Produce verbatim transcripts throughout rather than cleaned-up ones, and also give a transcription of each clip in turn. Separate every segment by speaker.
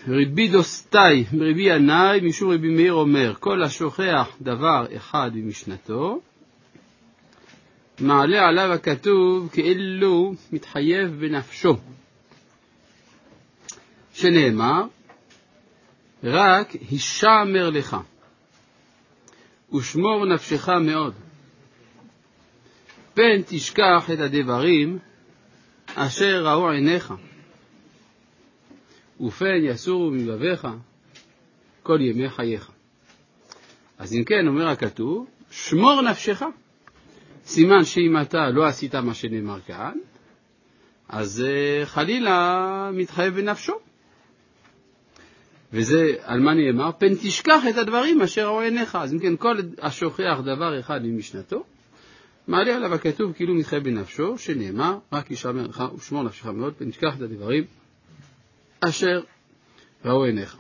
Speaker 1: רבי דוסטאי רבי ינאי משום רבי מאיר אומר, כל השוכח דבר אחד במשנתו, מעלה עליו הכתוב כאילו מתחייב בנפשו, שנאמר, רק הישמר לך, ושמור נפשך מאוד, פן תשכח את הדברים אשר ראו עיניך, ופן יסורו מלבביך כל ימי חייך. אז אם כן, אומר הכתוב, שמור נפשך. סימן שאם אתה לא עשית מה שנאמר כאן, אז חלילה מתחייב בנפשו. וזה על מה נאמר? פן תשכח את הדברים אשר ראו עיניך. אז אם כן, כל השוכח דבר אחד ממשנתו, מעלה עליו הכתוב כאילו מתחייב בנפשו, שנאמר, רק ישמר לך ושמור נפשך מאוד, פן תשכח את הדברים אשר ראו עיניך.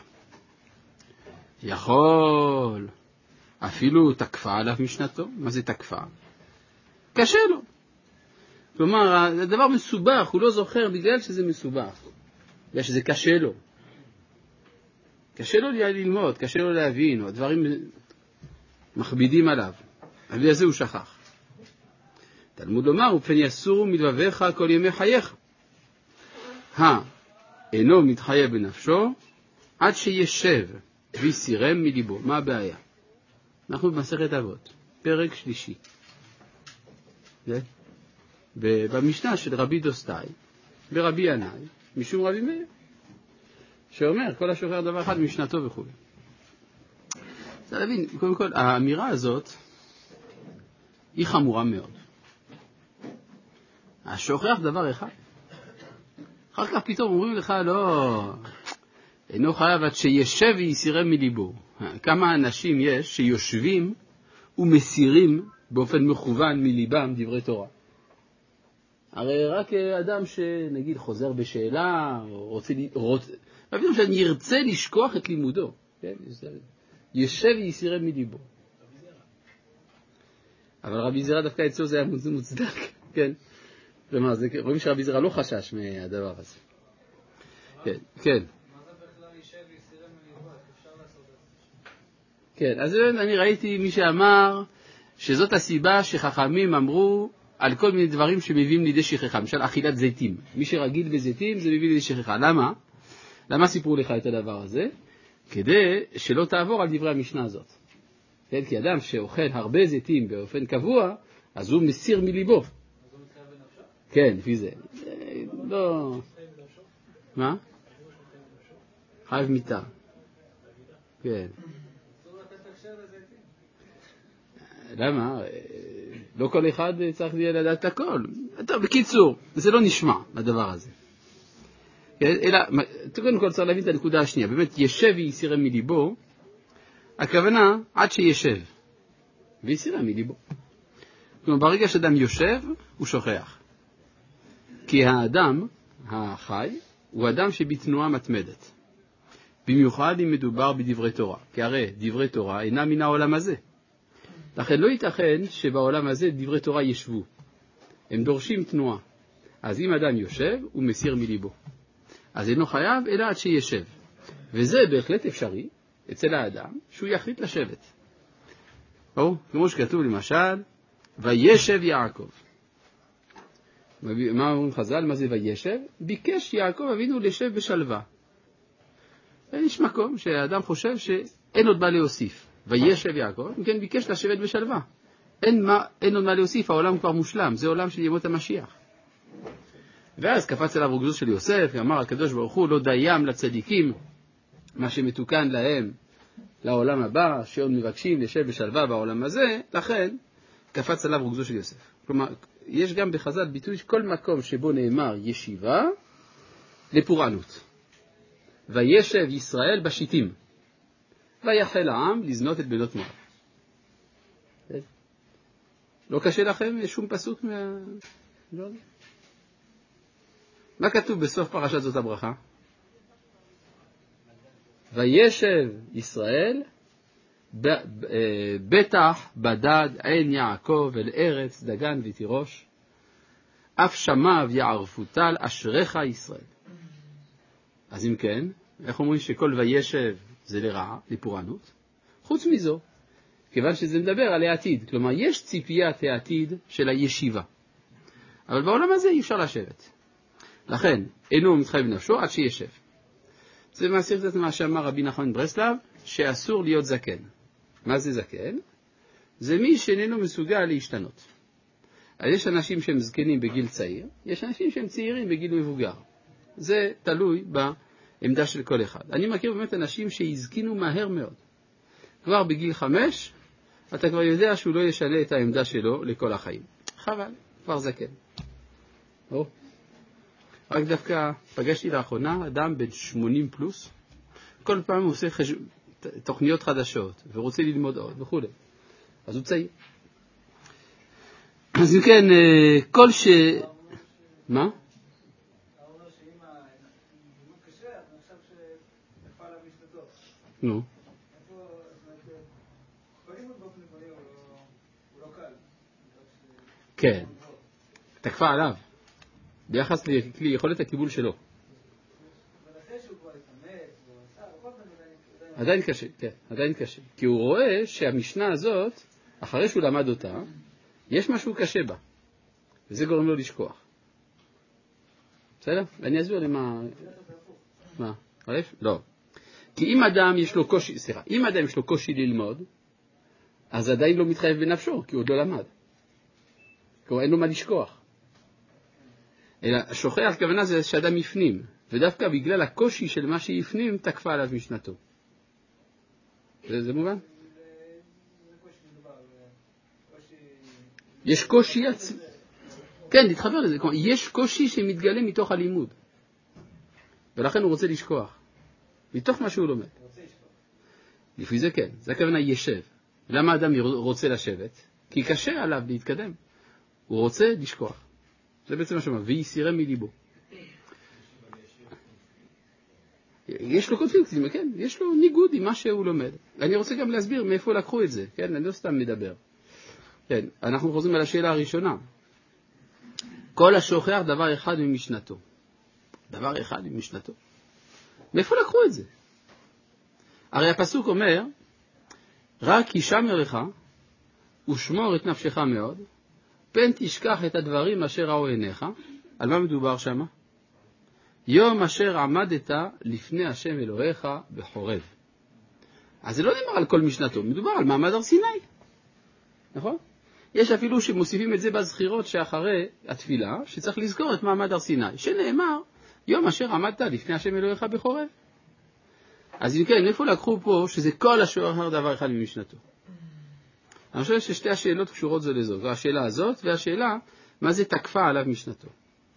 Speaker 1: יכול, אפילו תקפה עליו משנתו. מה זה תקפה? קשה לו. כלומר, הדבר מסובך, הוא לא זוכר בגלל שזה מסובך, בגלל שזה קשה לו. קשה לו ללמוד, קשה לו להבין, או הדברים מכבידים עליו. אבל לזה הוא שכח. תלמוד לומר, ופן יסורו מלבביך כל ימי חייך. הא, אינו מתחייב בנפשו, עד שישב ויסירם מליבו. מה הבעיה? אנחנו במסכת אבות, פרק שלישי. במשנה של רבי דוסטאי, ברבי ינאי, משום רבי מאיר, שאומר, כל השוכח דבר אחד משנתו וכו'. צריך להבין, קודם כל, האמירה הזאת היא חמורה מאוד. השוכח דבר אחד. אחר כך פתאום אומרים לך, לא, אינו חייב עד שישב ויסירם מליבו. כמה אנשים יש שיושבים ומסירים באופן מכוון מליבם דברי תורה. הרי רק אדם שנגיד חוזר בשאלה, או רוצה, רוצה, אפילו שאני ירצה לשכוח את לימודו, כן? ישב ויסירם מליבו. אבל רבי זירא דווקא אצלו זה היה מוצדק, כן? כלומר, רואים שרבי זירא לא חשש מהדבר הזה. כן, כן.
Speaker 2: מה זה בכלל יישב ויסירם מליבו? אפשר לעשות את זה?
Speaker 1: כן, אז אני ראיתי מי שאמר שזאת הסיבה שחכמים אמרו על כל מיני דברים שמביאים לידי שכחה, למשל אכילת זיתים. מי שרגיל בזיתים זה מביא לידי שכחה. למה? למה סיפרו לך את הדבר הזה? כדי שלא תעבור על דברי המשנה הזאת. כן, כי אדם שאוכל הרבה זיתים באופן קבוע, אז הוא מסיר מליבו.
Speaker 2: אז הוא מתחייב בנפשו?
Speaker 1: כן, לפי זה. לא... מה? חייב מיטה. כן.
Speaker 2: אסור לתת הקשר לזיתים.
Speaker 1: למה? לא כל אחד צריך לדעת את הכל. טוב, בקיצור, זה לא נשמע, הדבר הזה. אלא, קודם כל צריך להבין את הנקודה השנייה. באמת, ישב ויסירם מליבו, הכוונה עד שישב. ויסירם מליבו. כלומר, ברגע שאדם יושב, הוא שוכח. כי האדם החי הוא אדם שבתנועה מתמדת. במיוחד אם מדובר בדברי תורה. כי הרי דברי תורה אינם מן העולם הזה. לכן לא ייתכן שבעולם הזה דברי תורה ישבו. הם דורשים תנועה. אז אם אדם יושב, הוא מסיר מליבו. אז אינו חייב אלא עד שישב. וזה בהחלט אפשרי אצל האדם שהוא יחליט לשבת. או, כמו שכתוב למשל, וישב יעקב. מה אומרים חז"ל? מה זה וישב? ביקש יעקב אבינו לשב בשלווה. יש מקום שהאדם חושב שאין עוד מה להוסיף. וישב יעקב, כן, ביקש לשבת בשלווה. אין, מה, אין עוד מה להוסיף, העולם כבר מושלם, זה עולם של ימות המשיח. ואז קפץ אליו רוגזו של יוסף, ואמר הקדוש ברוך הוא, לא דיים לצדיקים, מה שמתוקן להם לעולם הבא, שעוד מבקשים לשב בשלווה בעולם הזה, לכן קפץ עליו רוגזו של יוסף. כלומר, יש גם בחז"ל ביטוי כל מקום שבו נאמר ישיבה לפורענות. וישב ישראל בשיטים. ויחל העם לזנות את בנות מואב. לא קשה לכם? יש שום פסוק מה... לא. מה כתוב בסוף פרשת זאת הברכה? וישב ישראל בטח בדד עין יעקב אל ארץ דגן ותירוש, אף שמיו יערפו טל, אשריך ישראל. אז אם כן, איך אומרים שכל וישב זה לרעה, לפורענות? חוץ מזו, כיוון שזה מדבר על העתיד, כלומר יש ציפיית העתיד של הישיבה. אבל בעולם הזה אי אפשר לשבת. לכן, אינו מתחייב בנפשו עד שישב. זה מעשיר קצת מה שאמר רבי נחמן ברסלב, שאסור להיות זקן. מה זה זקן? זה מי שאיננו מסוגל להשתנות. אז יש אנשים שהם זקנים בגיל צעיר, יש אנשים שהם צעירים בגיל מבוגר. זה תלוי בעמדה של כל אחד. אני מכיר באמת אנשים שהזקינו מהר מאוד. כבר בגיל חמש, אתה כבר יודע שהוא לא ישנה את העמדה שלו לכל החיים. חבל, כבר זקן. או. רק דווקא פגשתי לאחרונה אדם בן שמונים פלוס, כל פעם הוא עושה חש... תוכניות חדשות, ורוצה ללמוד עוד וכו'. אז הוא צעיר. אז כן, כל ש... מה?
Speaker 2: אתה אומר שאם הלימוד קשה, אני חושב שנפל עליו משתתו.
Speaker 1: נו.
Speaker 2: כל לימוד באופן עקרוני הוא לא קל.
Speaker 1: כן. תקפה עליו. ביחס ליכולת הקיבול שלו.
Speaker 2: אבל אחרי שהוא כבר התאמץ, הוא עשה, בכל זאת
Speaker 1: עדיין קשה, כן, עדיין קשה. כי הוא רואה שהמשנה הזאת, אחרי שהוא למד אותה, יש משהו קשה בה. וזה גורם לו לשכוח. בסדר? אני אסביר למה... מה? ערף? לא. כי אם אדם יש לו קושי, סליחה, אם אדם יש לו קושי ללמוד, אז עדיין לא מתחייב בנפשו, כי הוא עוד לא למד. כלומר, אין לו מה לשכוח. אלא שוכח, כוונה זה שאדם יפנים, ודווקא בגלל הקושי של מה שיפנים, תקפה עליו משנתו. זה, זה מובן? יש קושי עצמי. כן, תתחבר לזה. כלומר, יש קושי שמתגלה מתוך הלימוד. ולכן הוא רוצה לשכוח. מתוך מה שהוא לומד. לפי זה כן. זה הכוונה ישב. למה אדם רוצה לשבת? כי קשה עליו להתקדם. הוא רוצה לשכוח. זה בעצם מה שאומר, ויסירם מליבו. יש לו קונפליקטים, כן? יש לו ניגוד עם מה שהוא לומד. אני רוצה גם להסביר מאיפה לקחו את זה, כן? אני לא סתם מדבר. כן, אנחנו חוזרים על השאלה הראשונה. כל השוכח דבר אחד ממשנתו. דבר אחד ממשנתו. מאיפה לקחו את זה? הרי הפסוק אומר, רק ישמר לך ושמור את נפשך מאוד, פן תשכח את הדברים אשר ראו עיניך. על מה מדובר שם? יום אשר עמדת לפני השם אלוהיך בחורב. אז זה לא נאמר על כל משנתו, מדובר על מעמד הר סיני. נכון? יש אפילו שמוסיפים את זה בזכירות שאחרי התפילה, שצריך לזכור את מעמד הר סיני, שנאמר, יום אשר עמדת לפני השם אלוהיך בחורב. אז אם כן, איפה לקחו פה שזה כל השוחר דבר אחד ממשנתו? אני חושב ששתי השאלות קשורות זו לזו, זו השאלה הזאת והשאלה מה זה תקפה עליו משנתו.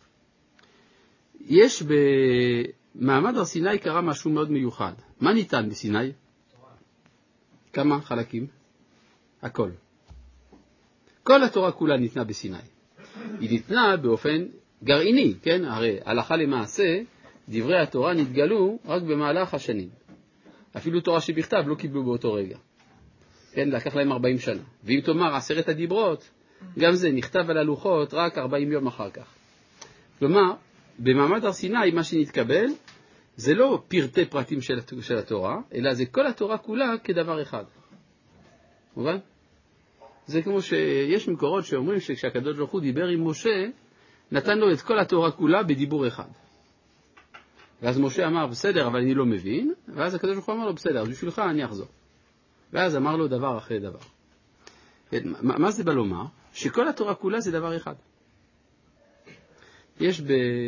Speaker 1: יש במעמד הר סיני קרה משהו מאוד מיוחד. מה ניתן בסיני? כמה חלקים? הכל. כל התורה כולה ניתנה בסיני. היא ניתנה באופן גרעיני, כן? הרי הלכה למעשה, דברי התורה נתגלו רק במהלך השנים. אפילו תורה שבכתב לא קיבלו באותו רגע. כן, לקח להם ארבעים שנה. ואם תאמר עשרת הדיברות, גם זה נכתב על הלוחות רק ארבעים יום אחר כך. כלומר, במעמד הר סיני מה שנתקבל, זה לא פרטי פרטים של, של התורה, אלא זה כל התורה כולה כדבר אחד. מובן? זה כמו שיש מקורות שאומרים שכשהקדוש ברוך הוא דיבר עם משה, נתן לו את כל התורה כולה בדיבור אחד. ואז משה אמר, בסדר, אבל אני לא מבין, ואז הקדוש ברוך הוא אמר לו, בסדר, אז בשבילך אני אחזור. ואז אמר לו דבר אחרי דבר. מה, מה זה בא לומר? שכל התורה כולה זה דבר אחד. יש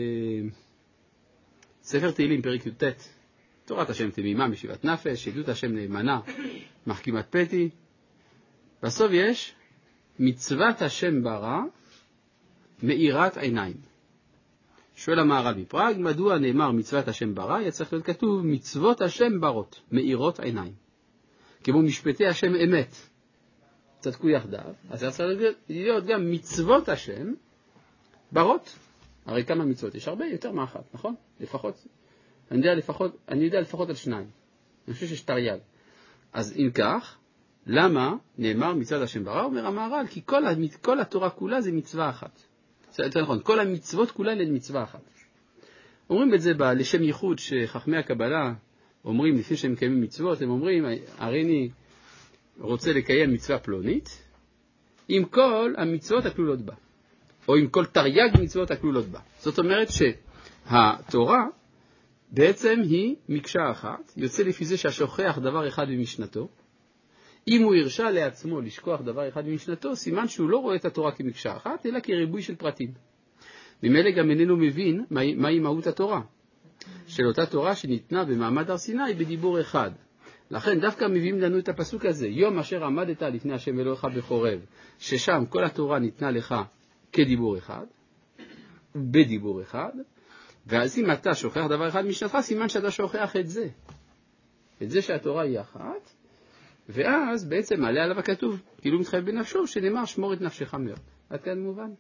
Speaker 1: בספר תהילים, פרק י"ט, תורת השם תמימה, משיבת נפש, עדות השם נאמנה, מחכימת פתי. בסוף יש מצוות השם ברא, מאירת עיניים. שואל המהר"ל מפראג, מדוע נאמר מצוות השם ברא? יצטרך להיות כתוב מצוות השם ברות, מאירות עיניים. כמו משפטי השם אמת, צדקו יחדיו, אז צריך להיות גם מצוות השם ברות. הרי כמה מצוות? יש הרבה, יותר מאחת, נכון? לפחות, אני יודע לפחות, אני יודע לפחות על שניים. אני חושב שיש תרי"ג. אז אם כך, למה נאמר מצוות השם ברא? אומר המהר"ל, כי כל, כל התורה כולה זה מצווה אחת. זה נכון, כל המצוות כולה הן מצווה אחת. אומרים את זה לשם ייחוד שחכמי הקבלה אומרים, לפני שהם מקיימים מצוות, הם אומרים, הרי אני רוצה לקיים מצווה פלונית, עם כל המצוות הכלולות בה, או עם כל תרי"ג מצוות הכלולות בה. זאת אומרת שהתורה בעצם היא מקשה אחת, יוצא לפי זה שהשוכח דבר אחד במשנתו, אם הוא הרשה לעצמו לשכוח דבר אחד במשנתו, סימן שהוא לא רואה את התורה כמקשה אחת, אלא כריבוי של פרטים. ממילא גם איננו מבין מהי, מהי מהות התורה, של אותה תורה שניתנה במעמד הר סיני בדיבור אחד. לכן דווקא מביאים לנו את הפסוק הזה, יום אשר עמדת לפני השם אלוהיך בחורב, ששם כל התורה ניתנה לך כדיבור אחד, בדיבור אחד, ואז אם אתה שוכח דבר אחד משנתך, סימן שאתה שוכח את זה. את זה שהתורה היא אחת, ואז בעצם מעלה עליו הכתוב, כאילו מתחייב בנפשו, שנאמר שמור את נפשך מאוד. עד כאן מובן.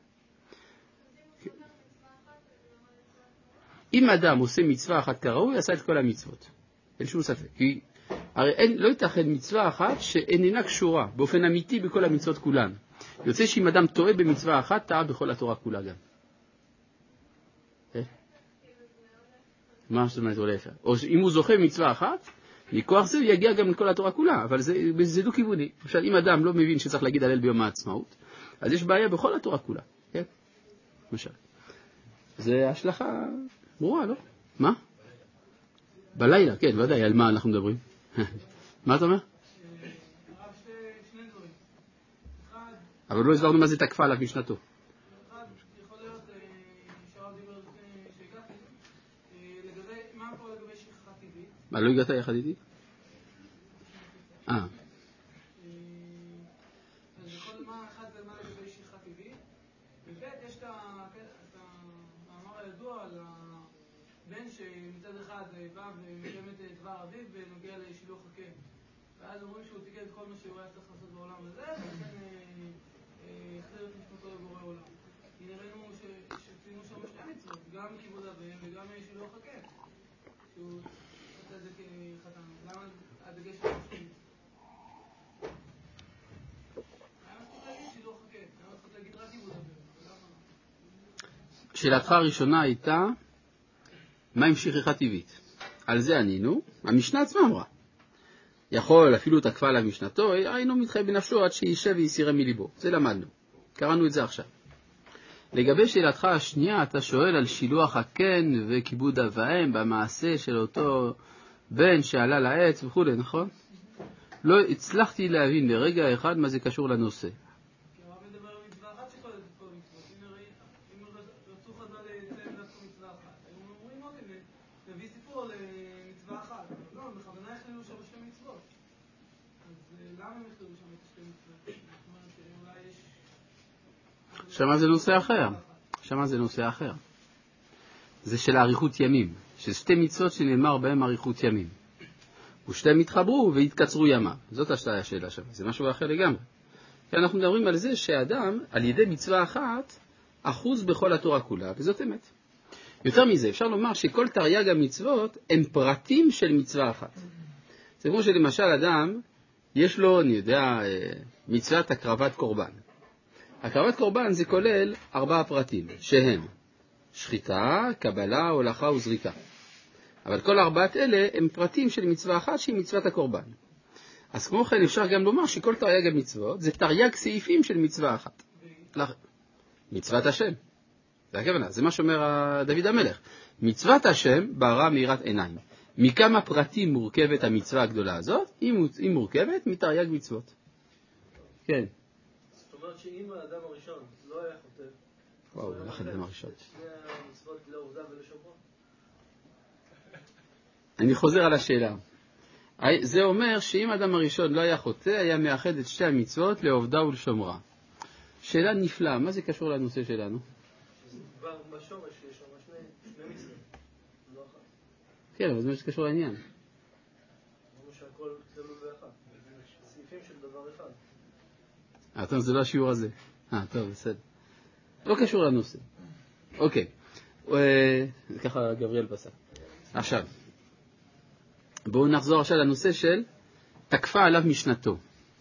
Speaker 1: אם אדם עושה מצווה אחת כראוי, עשה את כל המצוות. אין שום ספק. כי הרי אין, לא ייתכן מצווה אחת שאיננה קשורה באופן אמיתי בכל המצוות כולן. יוצא שאם אדם טועה במצווה אחת, טעה בכל התורה כולה גם. מה זאת אומרת עולה אפשר? או אם הוא זוכה במצווה אחת, מכוח זה הוא יגיע גם לכל התורה כולה, אבל זה, זה דו כיווני. למשל, אם אדם לא מבין שצריך להגיד הלל ביום העצמאות, אז יש בעיה בכל התורה כולה. כן? למשל. זה השלכה ברורה, לא? מה? בלילה, כן, ודאי, על מה אנחנו מדברים? מה אתה אומר? אבל לא הסברנו מה זה תקפה עליו משנתו.
Speaker 2: אחד, יכול להיות, שהרב דיבר שהגעתי, לגבי, מה פה לגבי שכחה טבעית?
Speaker 1: מה, לא הגעת יחד איתי? אה.
Speaker 2: אז יכול להיות מה אחד זה מה לגבי שכחה טבעית, ובית יש את המאמר הידוע על הבן שמצד אחד בא ומקיים את דבר אביו ונוגע לשילוח הקן. ואז אומרים שהוא תיקן את כל מה שהוא היה צריך לעשות בעולם הזה, ולכן החזיר את נשמתו לבורא עולם. הנה ראינו שציינו שם שתי מצוות, גם כיבוד אביהם וגם שילוח הקן. שהוא עושה את זה כחתן. למה הדגש על שתי מצוות? היה מספיק להגיד שילוח הקן, היה מספיק להגיד רק כיבוד אביהם.
Speaker 1: שאלתך הראשונה הייתה, מה עם שכחה טבעית? על זה ענינו, המשנה עצמה אמרה. יכול אפילו תקפה עליו משנתו, היינו מתחייב בנפשו עד שישב ויסירה מליבו. זה למדנו. קראנו את זה עכשיו. לגבי שאלתך השנייה, אתה שואל על שילוח הקן וכיבוד אב ואם במעשה של אותו בן שעלה לעץ וכו', נכון? לא הצלחתי להבין לרגע אחד מה זה קשור לנושא.
Speaker 2: כי הרב מדבר על מצווה אחת שכל את כל מצוות. אם רצו חז"ל לציין דווקא מצווה אחת, הם אומרים אוקיי, נביא סיפור למצווה אחת. לא, בכוונה הכלילו שם שתי מצוות. אז למה הם הכלילו שם את שתי מצוות? זאת אומרת שאולי יש...
Speaker 1: שמה זה נושא אחר. שמה זה נושא אחר. זה של האריכות ימים. של שתי מצוות שנאמר בהם אריכות ימים. ושתיהם התחברו והתקצרו ימה. זאת השאלה שם. זה משהו אחר לגמרי. כי אנחנו מדברים על זה שאדם, על ידי מצווה אחת, אחוז בכל התורה כולה, וזאת אמת. יותר מזה, אפשר לומר שכל תרי"ג המצוות הם פרטים של מצווה אחת. זה כמו שלמשל אדם, יש לו, אני יודע, מצוות הקרבת קורבן. הקרבת קורבן זה כולל ארבעה פרטים, שהם שחיטה, קבלה, הולכה וזריקה. אבל כל ארבעת אלה הם פרטים של מצווה אחת שהיא מצוות הקורבן. אז כמו כן אפשר גם לומר שכל תרי"ג המצוות זה תרי"ג סעיפים של מצווה אחת. מצוות השם. זה הכוונה, זה מה שאומר דוד המלך. מצוות השם ברא מאירת עיניים. מכמה פרטים מורכבת המצווה הגדולה הזאת? היא מורכבת מתרי"ג מצוות. כן.
Speaker 3: זאת אומרת שאם האדם הראשון לא היה חוטא,
Speaker 1: וואו, הלך האדם הראשון.
Speaker 3: שני המצוות לעובדה ולשומרה.
Speaker 1: אני חוזר על השאלה. זה אומר שאם האדם הראשון לא היה חוטא, היה מאחד את שתי המצוות לעובדה ולשומרה. שאלה נפלאה, מה זה קשור לנושא שלנו?
Speaker 3: כבר בשורש יש שם שני מצוות, לא אחת.
Speaker 1: כן, אבל זה מה שקשור לעניין.
Speaker 3: כמו שהכל כלול באחת. סעיפים של דבר אחד.
Speaker 1: אה, טוב, זה לא השיעור הזה. אה, טוב, בסדר. לא קשור לנושא. אוקיי. ככה גבריאל פסק. עכשיו. בואו נחזור עכשיו לנושא של תקפה עליו משנתו.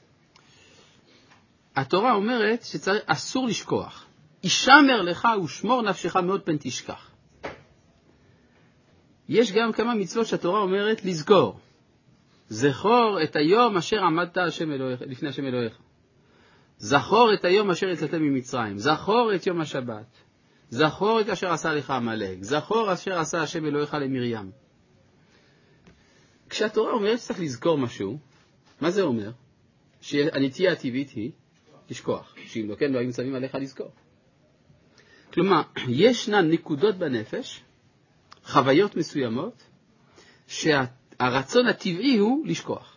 Speaker 1: התורה אומרת שאסור לשכוח. ישמר לך ושמור נפשך מאוד פן תשכח. יש גם כמה מצוות שהתורה אומרת לזכור. זכור את היום אשר עמדת השם אלוהיך, לפני השם אלוהיך. זכור את היום אשר יצאתם ממצרים. זכור את יום השבת. זכור את אשר עשה לך עמלק. זכור אשר עשה השם אלוהיך למרים. כשהתורה אומרת שצריך לזכור משהו, מה זה אומר? שהנטייה הטבעית היא לשכוח. שאם לא כן לא היו מצווים עליך לזכור. כלומר, ישנן נקודות בנפש, חוויות מסוימות, שהרצון הטבעי הוא לשכוח.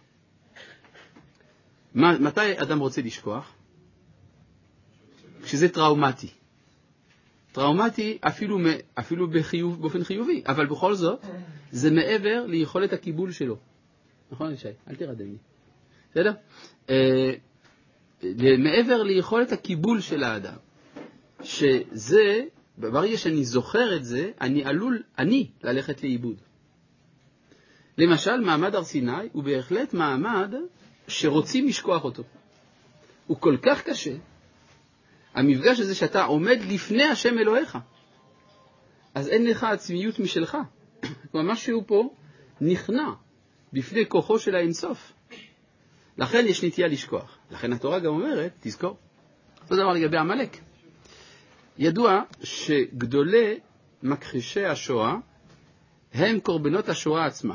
Speaker 1: מתי אדם רוצה לשכוח? כשזה טראומטי. טראומטי אפילו, אפילו בחיוב, באופן חיובי, אבל בכל זאת, זה מעבר ליכולת הקיבול שלו. נכון, ישי? אל תירדם לי. בסדר? אה, מעבר ליכולת הקיבול של האדם. שזה, ברגע שאני זוכר את זה, אני עלול, אני, ללכת לאיבוד. למשל, מעמד הר סיני הוא בהחלט מעמד שרוצים לשכוח אותו. הוא כל כך קשה, המפגש הזה שאתה עומד לפני השם אלוהיך, אז אין לך עצמיות משלך. כלומר, משהו פה נכנע בפני כוחו של האינסוף. לכן יש נטייה לשכוח. לכן התורה גם אומרת, תזכור. אותו דבר לגבי עמלק. ידוע שגדולי מכחישי השואה הם קורבנות השואה עצמה.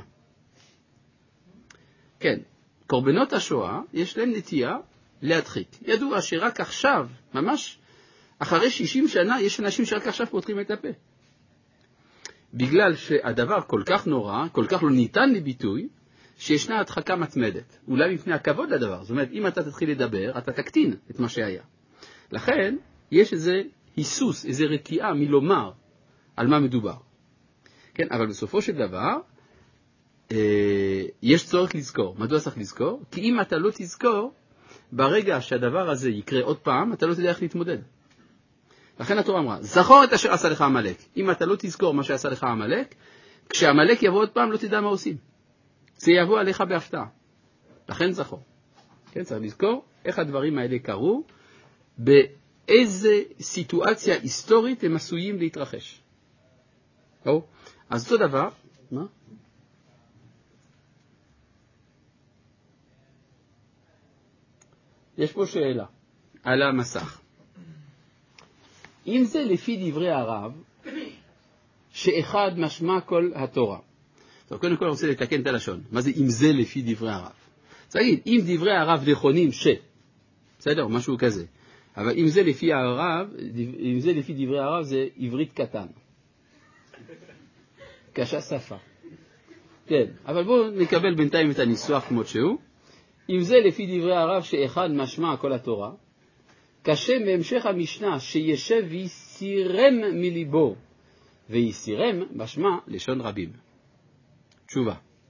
Speaker 1: כן, קורבנות השואה יש להם נטייה להדחיק. ידוע שרק עכשיו, ממש אחרי שישים שנה, יש אנשים שרק עכשיו פותחים את הפה. בגלל שהדבר כל כך נורא, כל כך לא ניתן לביטוי, שישנה הדחקה מתמדת. אולי מפני הכבוד לדבר. זאת אומרת, אם אתה תתחיל לדבר, אתה תקטין את מה שהיה. לכן, יש איזה היסוס, איזה רתיעה מלומר על מה מדובר. כן, אבל בסופו של דבר, אה, יש צורך לזכור. מדוע צריך לזכור? כי אם אתה לא תזכור, ברגע שהדבר הזה יקרה עוד פעם, אתה לא תדע איך להתמודד. לכן התורה אמרה, זכור את אשר עשה לך עמלק. אם אתה לא תזכור מה שעשה לך עמלק, כשעמלק יבוא עוד פעם, לא תדע מה עושים. זה יבוא עליך בהפתעה. לכן זכור. כן, צריך לזכור איך הדברים האלה קרו, באיזה סיטואציה היסטורית הם עשויים להתרחש. או? אז אותו דבר, מה? יש פה שאלה על המסך. אם זה לפי דברי הרב, שאחד משמע כל התורה. טוב, קודם כל אני רוצה לתקן את הלשון. מה זה אם זה לפי דברי הרב? תגיד, אם דברי הרב נכונים ש... בסדר, משהו כזה. אבל אם זה לפי הרב, אם זה לפי דברי הרב, זה עברית קטן. קשה שפה. כן, אבל בואו נקבל בינתיים את הניסוח כמו שהוא. אם זה לפי דברי הרב שאחד משמע כל התורה, קשה מהמשך המשנה שישב ויסירם מליבו, ויסירם משמע לשון רבים. תשובה.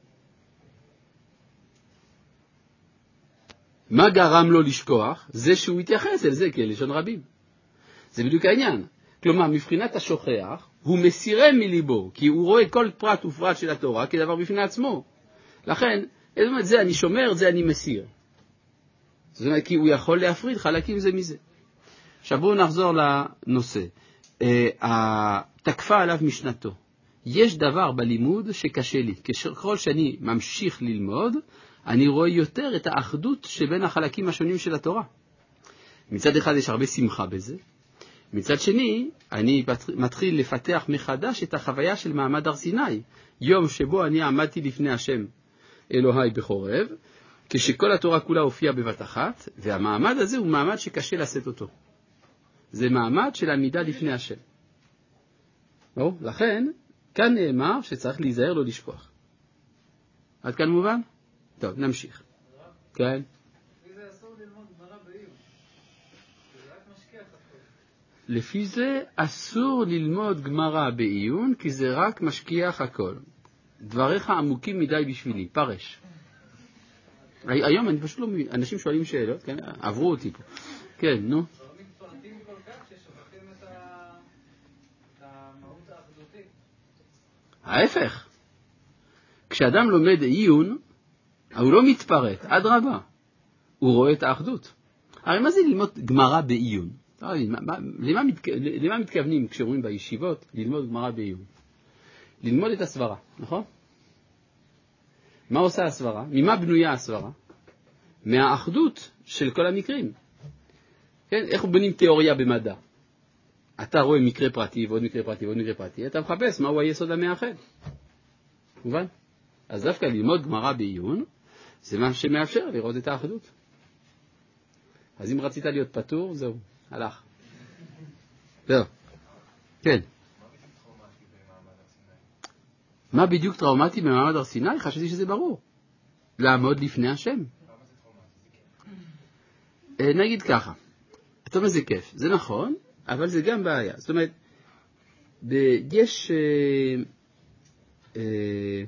Speaker 1: מה גרם לו לשכוח? זה שהוא התייחס אל זה כלשון רבים. זה בדיוק העניין. כלומר, מבחינת השוכח, הוא מסירם מליבו, כי הוא רואה כל פרט ופרט של התורה כדבר בפני עצמו. לכן, זאת אומרת, זה אני שומר, זה אני מסיר. זאת אומרת, כי הוא יכול להפריד חלקים זה מזה. עכשיו בואו נחזור לנושא. תקפה עליו משנתו. יש דבר בלימוד שקשה לי. ככל שאני ממשיך ללמוד, אני רואה יותר את האחדות שבין החלקים השונים של התורה. מצד אחד יש הרבה שמחה בזה. מצד שני, אני מתחיל לפתח מחדש את החוויה של מעמד הר סיני. יום שבו אני עמדתי לפני השם אלוהי בחורב, כשכל התורה כולה הופיעה בבת אחת, והמעמד הזה הוא מעמד שקשה לשאת אותו. זה מעמד של עמידה לפני השם. לא? לכן, כאן נאמר שצריך להיזהר לא לשכוח. עד כאן מובן? טוב, נמשיך. כן.
Speaker 2: זה אסור ללמוד גמרא בעיון. זה רק משכיח הכל.
Speaker 1: לפי זה אסור ללמוד גמרא בעיון, כי זה רק משכיח הכל. דבריך עמוקים מדי בשבילי, פרש. היום אני פשוט לא מבין, אנשים שואלים שאלות, כן? עברו אותי פה. כן, נו.
Speaker 2: מתפרטים כל כך ששוכחים את המהות האחדותית.
Speaker 1: ההפך. כשאדם לומד עיון, הוא לא מתפרט, עד רבה. הוא רואה את האחדות. הרי מה זה ללמוד גמרא בעיון? למה, מתכ... למה מתכוונים כשאומרים בישיבות ללמוד גמרא בעיון? ללמוד את הסברה, נכון? מה עושה הסברה? ממה בנויה הסברה? מהאחדות של כל המקרים. כן? איך בונים תיאוריה במדע? אתה רואה מקרה פרטי ועוד מקרה פרטי ועוד מקרה פרטי, אתה מחפש מהו היסוד המאחד. מובן? אז דווקא ללמוד גמרא בעיון, זה מה שמאפשר לראות את האחדות. אז אם רצית להיות פטור, זהו, הלך. זהו. כן. מה בדיוק טראומטי במעמד הר סיני? חשבתי שזה ברור. לעמוד לפני השם. נגיד ככה, אתה אומר זה כיף, זה נכון, אבל זה גם בעיה. זאת אומרת, יש אה, אה,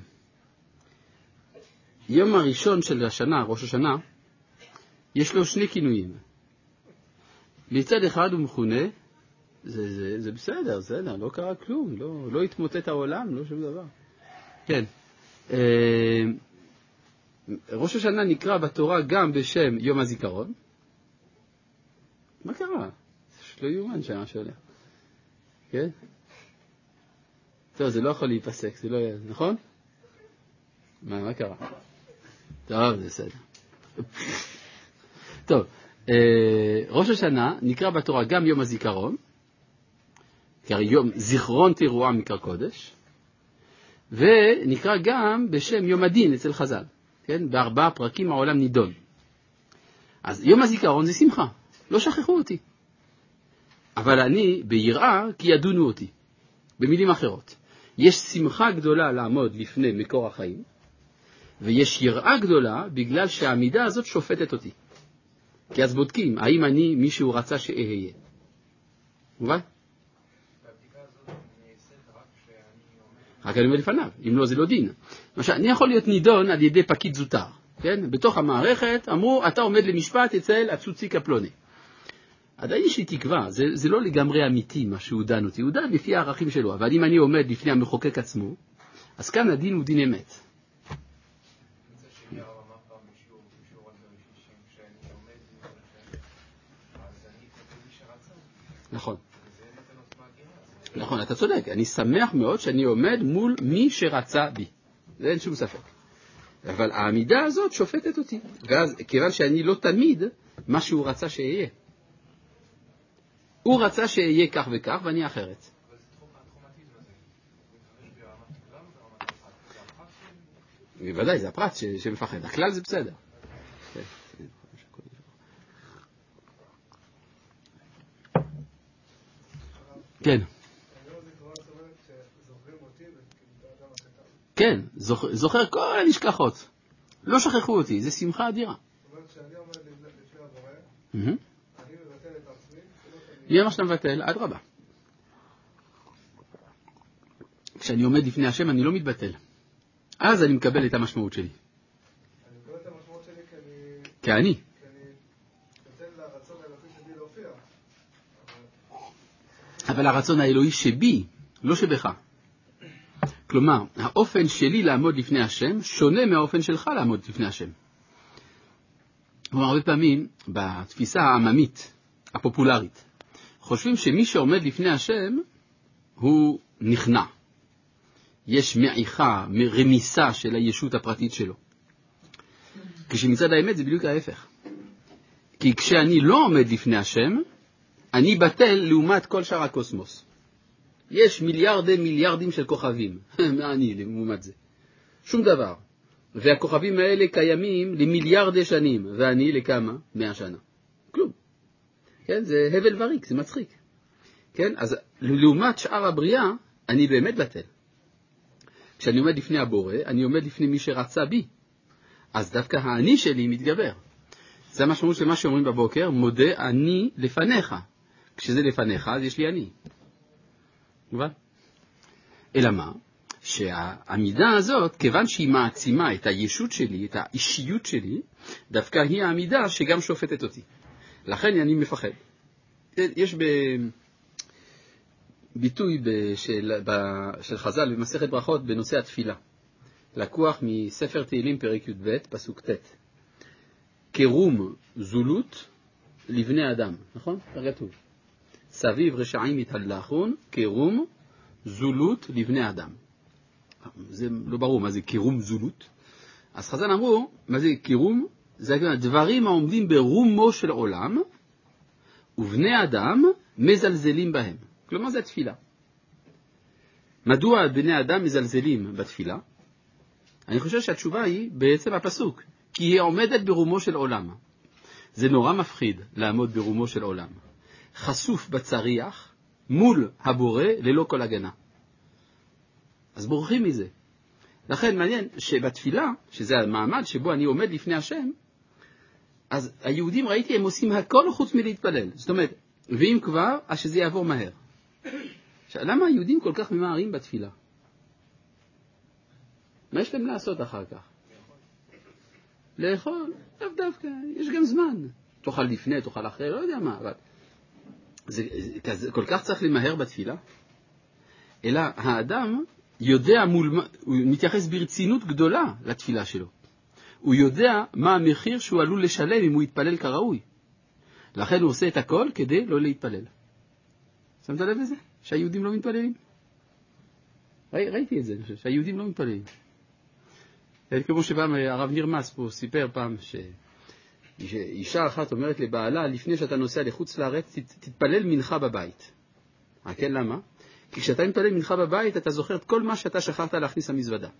Speaker 1: יום הראשון של השנה, ראש השנה, יש לו שני כינויים. מצד אחד הוא מכונה, זה, זה, זה בסדר, בסדר, לא קרה כלום, לא, לא התמוטט העולם, לא שום דבר. כן. אה, ראש השנה נקרא בתורה גם בשם יום הזיכרון. מה קרה? לא יאומן שמה שעולה. כן? טוב, זה לא יכול להיפסק, זה לא יהיה, נכון? מה, מה קרה? טוב, זה בסדר. טוב, אה, ראש השנה נקרא בתורה גם יום הזיכרון, כי הרי יום זיכרון תרועה מקרא קודש, ונקרא גם בשם יום הדין אצל חז"ל, כן? בארבעה פרקים העולם נידון. אז יום הזיכרון זה שמחה, לא שכחו אותי. אבל אני ביראה כי ידונו אותי. במילים אחרות, יש שמחה גדולה לעמוד לפני מקור החיים, ויש יראה גדולה בגלל שהעמידה הזאת שופטת אותי. כי אז בודקים, האם אני מישהו רצה שאהיה. מובן?
Speaker 4: והבדיקה הזאת נעשית רק כשאני עומד...
Speaker 1: רק אני אומר לפניו, אם לא זה לא דין. למשל, אני יכול להיות נידון על ידי פקיד זוטר. כן? בתוך המערכת אמרו, אתה עומד למשפט אצל הצוציק הפלוני. עדיין יש לי תקווה, זה, זה לא לגמרי אמיתי מה שהוא דן אותי, הוא דן לפי הערכים שלו, אבל אם אני עומד לפני המחוקק עצמו, אז כאן הדין הוא דין אמת. נכון. נכון, אתה צודק, אני שמח מאוד שאני עומד מול מי שרצה בי, זה אין שום ספק. אבל העמידה הזאת שופטת אותי, ואז כיוון שאני לא תמיד מה שהוא רצה שיהיה. הוא רצה שיהיה כך וכך ואני אחרת.
Speaker 4: אבל זה תחום הטרומטיזם הזה. הוא מתחרש ברמת הכלל או ברמת הפרט? זה הפרט שלי?
Speaker 1: בוודאי, זה הפרט שמפחד. הכלל זה בסדר. כן. כן, זוכר כל הנשכחות. לא שכחו אותי, זה שמחה אדירה.
Speaker 3: זאת אומרת, כשאני עומד לפני הבורא,
Speaker 1: אני
Speaker 3: מבטל את עצמי.
Speaker 1: יהיה מה שאתה מבטל, עד רבה. כשאני עומד לפני השם אני לא מתבטל. אז אני מקבל את המשמעות שלי.
Speaker 3: אני מקבל את המשמעות שלי כי אני...
Speaker 1: כי אני.
Speaker 3: כי אני נותן לרצון האלוקי שבי להופיע.
Speaker 1: אבל הרצון האלוהי שבי, לא שבך. כלומר, האופן שלי לעמוד לפני השם שונה מהאופן שלך לעמוד לפני השם. כלומר, הרבה פעמים, בתפיסה העממית, הפופולרית, חושבים שמי שעומד לפני השם הוא נכנע. יש מעיכה, רמיסה של הישות הפרטית שלו. כשמצד האמת זה בדיוק ההפך. כי כשאני לא עומד לפני השם, אני בטל לעומת כל שאר הקוסמוס. יש מיליארדי מיליארדים של כוכבים. מה אני לעומת זה? שום דבר. והכוכבים האלה קיימים למיליארדי שנים, ואני לכמה? מאה שנה. כלום. כן? זה הבל וריק, זה מצחיק. כן? אז לעומת שאר הבריאה, אני באמת בטל. כשאני עומד לפני הבורא, אני עומד לפני מי שרצה בי. אז דווקא האני שלי מתגבר. זה המשמעות של מה שאומרים בבוקר, מודה אני לפניך. כשזה לפניך, אז יש לי אני. מובן? אלא מה? שהעמידה הזאת, כיוון שהיא מעצימה את הישות שלי, את האישיות שלי, דווקא היא העמידה שגם שופטת אותי. לכן אני מפחד. יש ביטוי בשל, של חז"ל במסכת ברכות בנושא התפילה. לקוח מספר תהילים פרק י"ב, פסוק ט'. קרום זולות לבני אדם, נכון? כתוב. סביב רשעים יתהלכון, קרום זולות לבני אדם. זה לא ברור מה זה קירום זולות. אז חז"ל אמרו, מה זה קירום? זה דברים העומדים ברומו של עולם, ובני אדם מזלזלים בהם. כלומר זה התפילה. מדוע בני אדם מזלזלים בתפילה? אני חושב שהתשובה היא בעצם הפסוק, כי היא עומדת ברומו של עולם. זה נורא מפחיד לעמוד ברומו של עולם. חשוף בצריח, מול הבורא, ללא כל הגנה. אז בורחים מזה. לכן מעניין שבתפילה, שזה המעמד שבו אני עומד לפני השם, אז היהודים ראיתי הם עושים הכל חוץ מלהתפלל. זאת אומרת, ואם כבר, אז שזה יעבור מהר. עכשיו, למה היהודים כל כך ממהרים בתפילה? מה יש להם לעשות אחר כך? לאכול, דו דווקא, יש גם זמן. תאכל לפני, תאכל אחרי, לא יודע מה, אבל זה, זה, כל כך צריך למהר בתפילה? אלא האדם יודע מול, הוא מתייחס ברצינות גדולה לתפילה שלו. הוא יודע מה המחיר שהוא עלול לשלם אם הוא יתפלל כראוי. לכן הוא עושה את הכל כדי לא להתפלל. שמת לב לזה? שהיהודים לא מתפללים? ראי, ראיתי את זה, אני חושב, שהיהודים לא מתפללים. כמו שפעם הרב נרמס פה סיפר פעם שאישה אחת אומרת לבעלה, לפני שאתה נוסע לחוץ לארץ, תתפלל מנחה בבית. אה, כן, למה? כי כשאתה מתפלל מנחה בבית, אתה זוכר את כל מה שאתה שכחת להכניס למזוודה.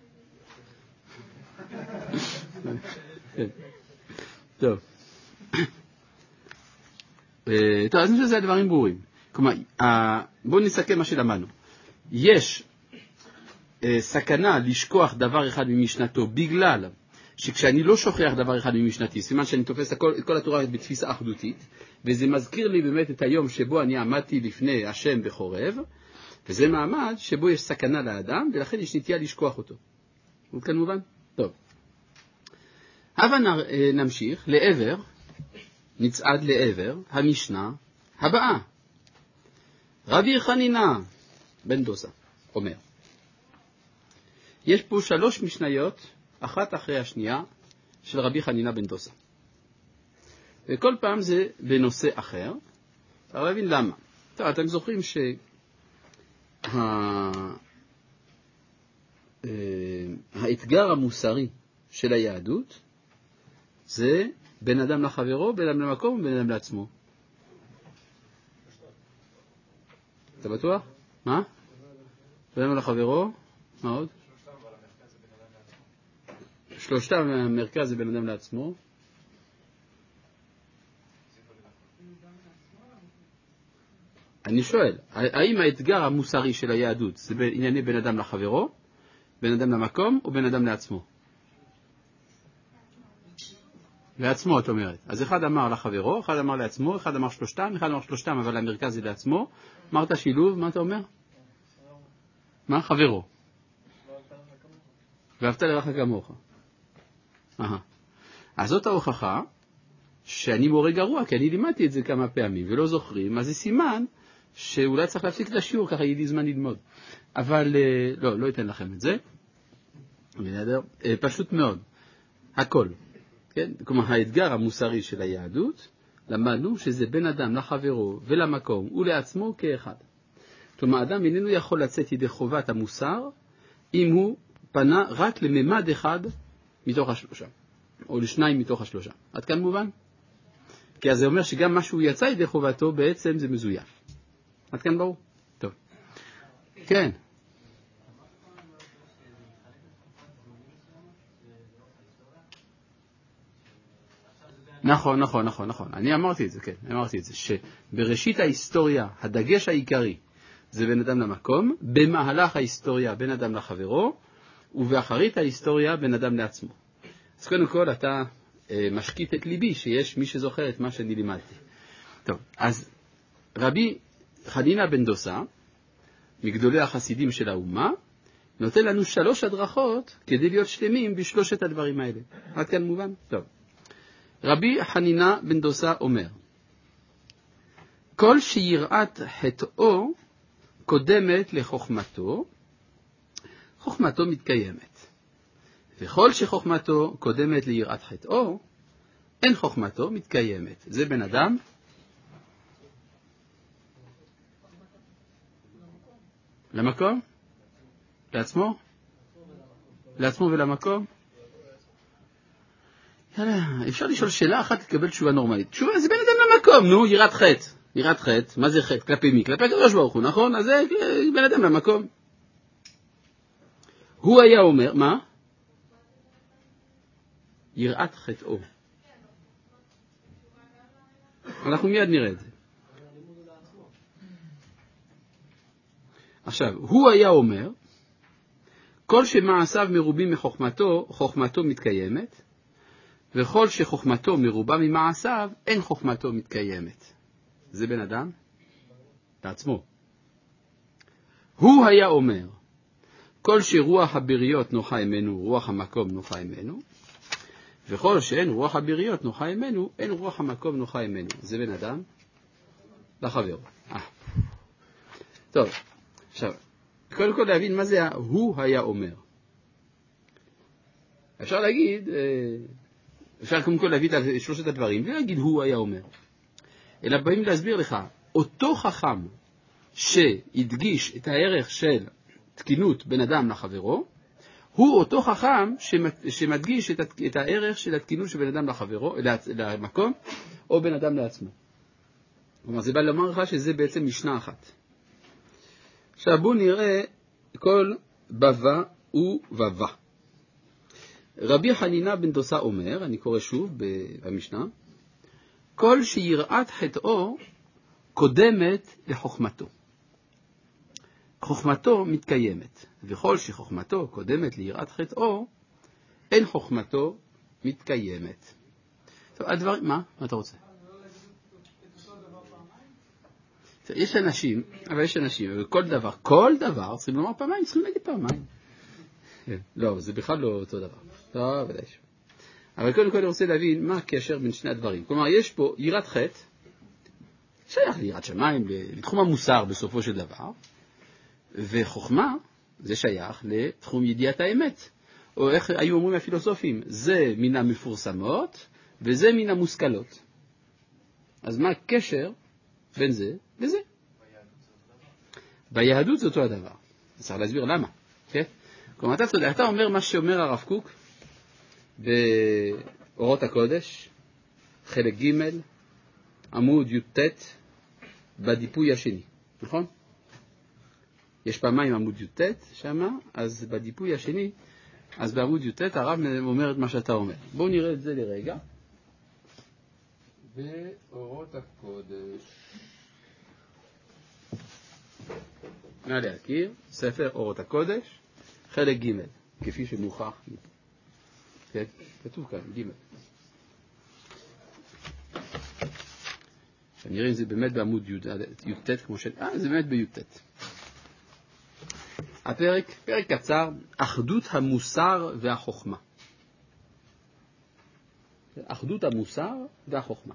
Speaker 1: טוב. טוב, אז אני חושב שזה הדברים ברורים. כלומר, בואו נסכם מה שלמדנו. יש סכנה לשכוח דבר אחד ממשנתו, בגלל שכשאני לא שוכח דבר אחד ממשנתי, סימן שאני תופס את כל התורה בתפיסה אחדותית, וזה מזכיר לי באמת את היום שבו אני עמדתי לפני השם בחורב, וזה מעמד שבו יש סכנה לאדם, ולכן יש נטייה לשכוח אותו. כאן מובן? טוב. הבה נמשיך לעבר, נצעד לעבר המשנה הבאה. רבי חנינה בן דוסה אומר, יש פה שלוש משניות, אחת אחרי השנייה, של רבי חנינה בן דוסה. וכל פעם זה בנושא אחר. צריך להבין למה. טוב, אתם זוכרים שה... האתגר המוסרי של היהדות זה בין אדם לחברו, בין אדם למקום ובין אדם לעצמו. אתה בטוח? מה? בין אדם לחברו? מה עוד? שלושתם המרכז זה בין אדם לעצמו. אני שואל, האם האתגר המוסרי של היהדות זה בענייני בין אדם לחברו, בין אדם למקום או בין אדם לעצמו? לעצמו, את אומרת. אז אחד אמר לחברו, אחד אמר לעצמו, אחד אמר שלושתם, אחד אמר שלושתם, אבל המרכז זה לעצמו. אמרת שילוב, מה אתה אומר? מה? חברו. ואהבת לרעך כמוך. אז זאת ההוכחה שאני מורה גרוע, כי אני לימדתי את זה כמה פעמים ולא זוכרים, אז זה סימן שאולי צריך להפסיק את השיעור, ככה יהיה לי זמן ללמוד. אבל לא, לא אתן לכם את זה. פשוט מאוד. הכל. כן? כלומר, האתגר המוסרי של היהדות, למדנו שזה בין אדם לחברו ולמקום ולעצמו כאחד. כלומר, אדם איננו יכול לצאת ידי חובת המוסר אם הוא פנה רק לממד אחד מתוך השלושה, או לשניים מתוך השלושה. עד כאן מובן? כי אז זה אומר שגם מה שהוא יצא ידי חובתו בעצם זה מזויף. עד כאן ברור? טוב. כן. נכון, נכון, נכון, נכון. אני אמרתי את זה, כן, אמרתי את זה, שבראשית ההיסטוריה, הדגש העיקרי זה בין אדם למקום, במהלך ההיסטוריה בין אדם לחברו, ובאחרית ההיסטוריה בין אדם לעצמו. אז קודם כל אתה אה, משקיט את ליבי שיש מי שזוכר את מה שאני לימדתי. טוב, אז רבי חנינה בן דוסה, מגדולי החסידים של האומה, נותן לנו שלוש הדרכות כדי להיות שלמים בשלושת הדברים האלה. עד כאן מובן? טוב. רבי חנינה בן דוסה אומר, כל שיראת חטאו קודמת לחוכמתו, חוכמתו מתקיימת. וכל שחוכמתו קודמת ליראת חטאו, אין חוכמתו מתקיימת. זה בן אדם. למקום? לעצמו? לעצמו ולמקום? יאללה, אפשר לשאול שאלה אחת, תקבל תשובה נורמלית. תשובה, זה בן אדם למקום, נו, יראת חטא. יראת חטא, מה זה חטא? כלפי מי? כלפי הקדוש ברוך הוא, נכון? אז זה בן אדם למקום. הוא היה אומר, מה? יראת חטאו. אנחנו מיד נראה את זה. עכשיו, הוא היה אומר, כל שמעשיו מרובים מחוכמתו, חוכמתו מתקיימת, וכל שחוכמתו מרובה ממעשיו, אין חוכמתו מתקיימת. זה בן אדם? לעצמו. הוא היה אומר, כל שרוח הבריות נוחה ממנו, רוח המקום נוחה ממנו, וכל שאין רוח הבריות נוחה ממנו, אין רוח המקום נוחה ממנו. זה בן אדם? לחבר. אה. טוב, עכשיו, קודם כל להבין מה זה הוא היה אומר. אפשר להגיד, אפשר קודם כל להביא את שלושת הדברים, ולהגיד הוא היה אומר. אלא באים להסביר לך, אותו חכם שהדגיש את הערך של תקינות בן אדם לחברו, הוא אותו חכם שמדגיש את הערך של התקינות של בן אדם לחברו, למקום, או בן אדם לעצמו. כלומר, זה בא לומר לך שזה בעצם משנה אחת. עכשיו בואו נראה כל בבא ובבא. רבי חנינה בן דוסה אומר, אני קורא שוב במשנה, כל שיראת חטאו קודמת לחוכמתו. חוכמתו מתקיימת, וכל שחוכמתו קודמת ליראת חטאו, אין חוכמתו מתקיימת. טוב, הדבר, מה? מה אתה רוצה? יש אנשים, אבל יש אנשים, וכל דבר, כל דבר, צריכים לומר פעמיים, צריכים להגיד פעמיים. לא, זה בכלל לא אותו דבר. לא, ודאי שוב. אבל קודם כל אני רוצה להבין מה הקשר בין שני הדברים. כלומר, יש פה יראת חטא, שייך ליראת שמיים, לתחום המוסר בסופו של דבר, וחוכמה, זה שייך לתחום ידיעת האמת. או איך היו אומרים הפילוסופים, זה מן המפורסמות, וזה מן המושכלות. אז מה הקשר בין זה לזה? ביהדות זה אותו הדבר. צריך להסביר למה. כן? כלומר, אתה, אתה אומר מה שאומר הרב קוק באורות הקודש, חלק ג' עמוד י"ט בדיפוי השני. נכון? יש פעמיים עמוד י"ט שמה, אז בדיפוי השני, אז בעמוד י"ט הרב אומר את מה שאתה אומר. בואו נראה את זה לרגע. באורות הקודש. נא להכיר, ספר אורות הקודש, חלק ג', כפי שמוכח. כן, כתוב כאן, ג'. נראה אם זה באמת בעמוד י"ט כמו ש... אה, זה באמת בי"ט. הפרק, פרק קצר, אחדות המוסר והחוכמה. אחדות המוסר והחוכמה.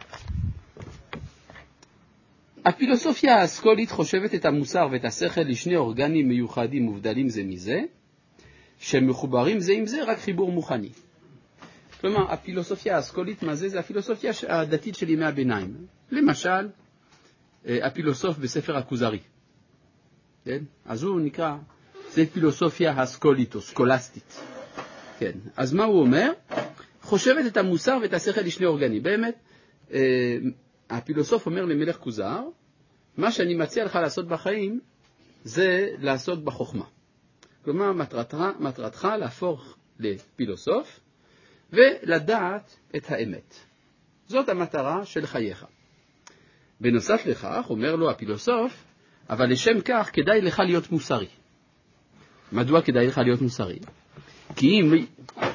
Speaker 1: הפילוסופיה האסכולית חושבת את המוסר ואת השכל לשני אורגנים מיוחדים מובדלים זה מזה, שמחוברים זה עם זה רק חיבור מוכני. כלומר, הפילוסופיה האסכולית מה זה? זה הפילוסופיה הדתית של ימי הביניים. למשל, הפילוסוף בספר הכוזרי. כן? אז הוא נקרא, זה פילוסופיה האסכולית או סקולסטית. כן. אז מה הוא אומר? חושבת את המוסר ואת השכל לשני אורגנים. באמת, הפילוסוף אומר למלך כוזר, מה שאני מציע לך לעשות בחיים, זה לעסוק בחוכמה. כלומר, מטרתך, מטרתך להפוך לפילוסוף, ולדעת את האמת. זאת המטרה של חייך. בנוסף לכך, אומר לו הפילוסוף, אבל לשם כך כדאי לך להיות מוסרי. מדוע כדאי לך להיות מוסרי? כי אם,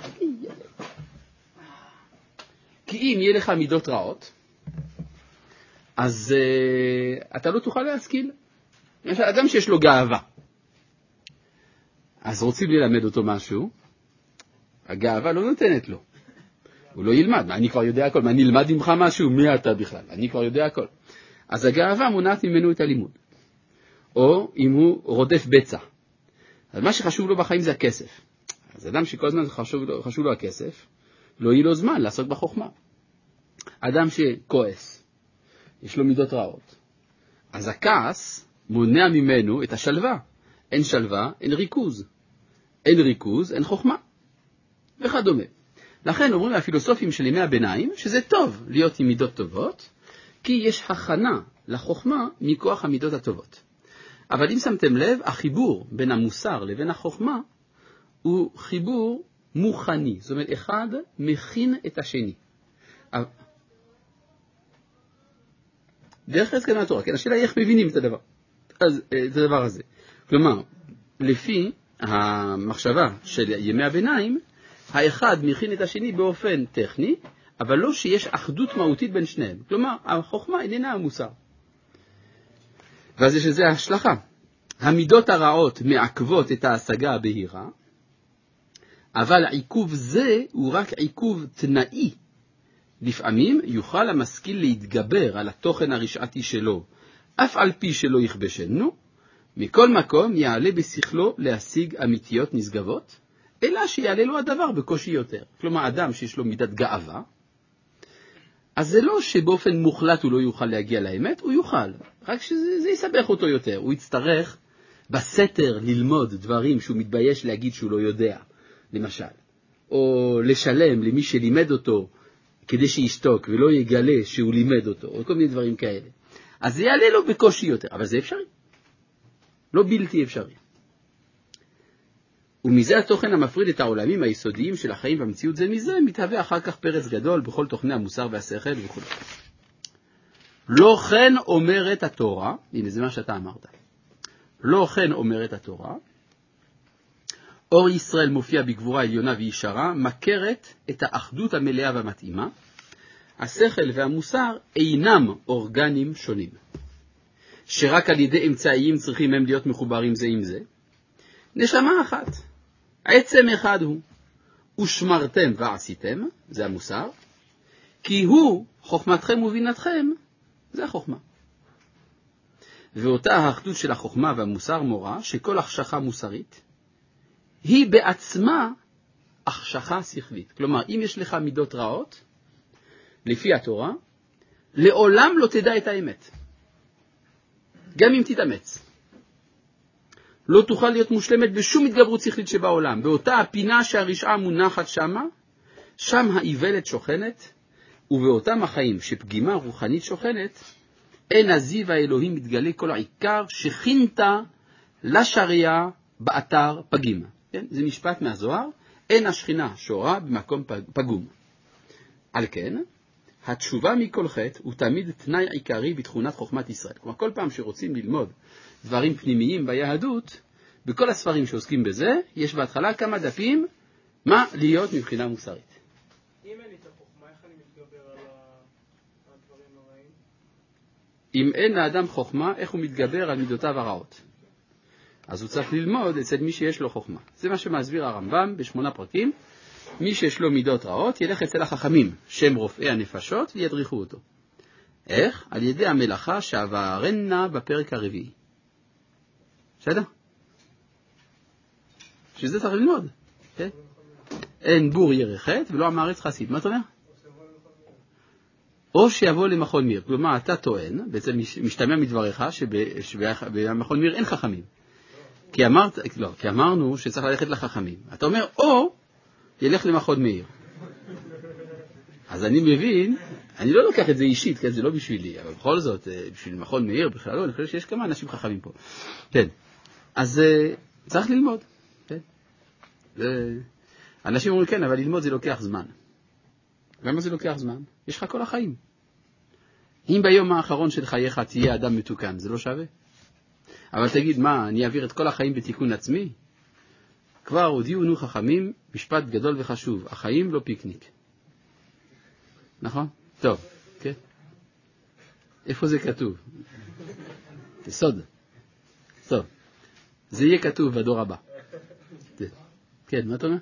Speaker 1: כי אם יהיה לך מידות רעות, אז uh, אתה לא תוכל להשכיל. יש אדם שיש לו גאווה. אז רוצים ללמד אותו משהו, הגאווה לא נותנת לו. הוא לא ילמד. מה, אני כבר יודע הכל. מה, אני אלמד ממך משהו? מי אתה בכלל? אני כבר יודע הכל. אז הגאווה מונעת ממנו את הלימוד. או אם הוא רודף בצע. אז מה שחשוב לו בחיים זה הכסף. אז אדם שכל הזמן חשוב לו, חשוב לו הכסף, לא יהיה לו זמן לעסוק בחוכמה. אדם שכועס, יש לו מידות רעות. אז הכעס מונע ממנו את השלווה. אין שלווה, אין ריכוז. אין ריכוז, אין חוכמה, וכדומה. לכן אומרים הפילוסופים של ימי הביניים שזה טוב להיות עם מידות טובות, כי יש הכנה לחוכמה מכוח המידות הטובות. אבל אם שמתם לב, החיבור בין המוסר לבין החוכמה הוא חיבור מוכני. זאת אומרת, אחד מכין את השני. דרך חזקה מהתורה, כן, השאלה היא איך מבינים את הדבר, אז, את הדבר הזה. כלומר, לפי המחשבה של ימי הביניים, האחד מכין את השני באופן טכני, אבל לא שיש אחדות מהותית בין שניהם. כלומר, החוכמה איננה המוסר. ואז יש לזה השלכה. המידות הרעות מעכבות את ההשגה הבהירה, אבל עיכוב זה הוא רק עיכוב תנאי. לפעמים יוכל המשכיל להתגבר על התוכן הרשעתי שלו, אף על פי שלא יכבשנו, מכל מקום יעלה בשכלו להשיג אמיתיות נשגבות, אלא שיעלה לו הדבר בקושי יותר. כלומר, אדם שיש לו מידת גאווה, אז זה לא שבאופן מוחלט הוא לא יוכל להגיע לאמת, הוא יוכל, רק שזה יסבך אותו יותר. הוא יצטרך בסתר ללמוד דברים שהוא מתבייש להגיד שהוא לא יודע, למשל, או לשלם למי שלימד אותו כדי שישתוק ולא יגלה שהוא לימד אותו, או כל מיני דברים כאלה. אז זה יעלה לו בקושי יותר, אבל זה אפשרי. לא בלתי אפשרי. ומזה התוכן המפריד את העולמים היסודיים של החיים והמציאות זה מזה, מתהווה אחר כך פרץ גדול בכל תוכני המוסר והשכל וכו'. לא כן אומרת התורה, הנה זה מה שאתה אמרת, לא כן אומרת התורה, אור ישראל מופיע בגבורה עליונה וישרה, מכרת את האחדות המלאה והמתאימה, השכל והמוסר אינם אורגנים שונים, שרק על ידי אמצעיים צריכים הם להיות מחוברים זה עם זה. נשמה אחת, עצם אחד הוא, ושמרתם ועשיתם, זה המוסר, כי הוא חוכמתכם ובינתכם, זה החוכמה. ואותה האחדות של החוכמה והמוסר מורה, שכל החשכה מוסרית, היא בעצמה החשכה שכלית. כלומר, אם יש לך מידות רעות, לפי התורה, לעולם לא תדע את האמת. גם אם תתאמץ. לא תוכל להיות מושלמת בשום התגברות שכלית שבעולם. באותה הפינה שהרשעה מונחת שמה, שם האיוולת שוכנת, ובאותם החיים שפגימה רוחנית שוכנת, אין הזיו האלוהים מתגלה כל העיקר שכינתה לשריעה באתר פגימה. כן? זה משפט מהזוהר, אין השכינה שורה במקום פגום. על כן, התשובה מכל חטא הוא תמיד תנאי עיקרי בתכונת חוכמת ישראל. כלומר, כל פעם שרוצים ללמוד דברים פנימיים ביהדות, בכל הספרים שעוסקים בזה, יש בהתחלה כמה דפים מה להיות מבחינה מוסרית.
Speaker 3: אם אין לי את החוכמה, איך אני מתגבר על הדברים הרעים?
Speaker 1: אם אין לאדם חוכמה, איך הוא מתגבר על מידותיו הרעות? אז הוא צריך ללמוד אצל מי שיש לו חוכמה. זה מה שמסביר הרמב"ם בשמונה פרקים. מי שיש לו מידות רעות ילך אצל החכמים, שם רופאי הנפשות, וידריכו אותו. איך? על ידי המלאכה שעברנה בפרק הרביעי. בסדר? שזה צריך ללמוד. כן? אין בור ירחת ולא המארץ חסיד. מה אתה אומר? או שיבוא למכון מיר. כלומר, אתה טוען, בעצם משתמע מדבריך, שבמכון מיר אין חכמים. כי, אמרת, לא, כי אמרנו שצריך ללכת לחכמים. אתה אומר, או ילך למכון מאיר. אז אני מבין, אני לא לוקח את זה אישית, כן, זה לא בשבילי, אבל בכל זאת, בשביל מכון מאיר, בכלל לא, אני חושב שיש כמה אנשים חכמים פה. כן, אז צריך ללמוד. כן. זה... אנשים אומרים, כן, אבל ללמוד זה לוקח זמן. למה זה לוקח זמן? יש לך כל החיים. אם ביום האחרון של חייך תהיה אדם מתוקן, זה לא שווה? אבל תגיד, מה, אני אעביר את כל החיים בתיקון עצמי? כבר הודיעונו חכמים, משפט גדול וחשוב, החיים לא פיקניק. נכון? טוב, כן. איפה זה כתוב? זה סוד. טוב, זה יהיה כתוב בדור הבא. כן, מה אתה אומר?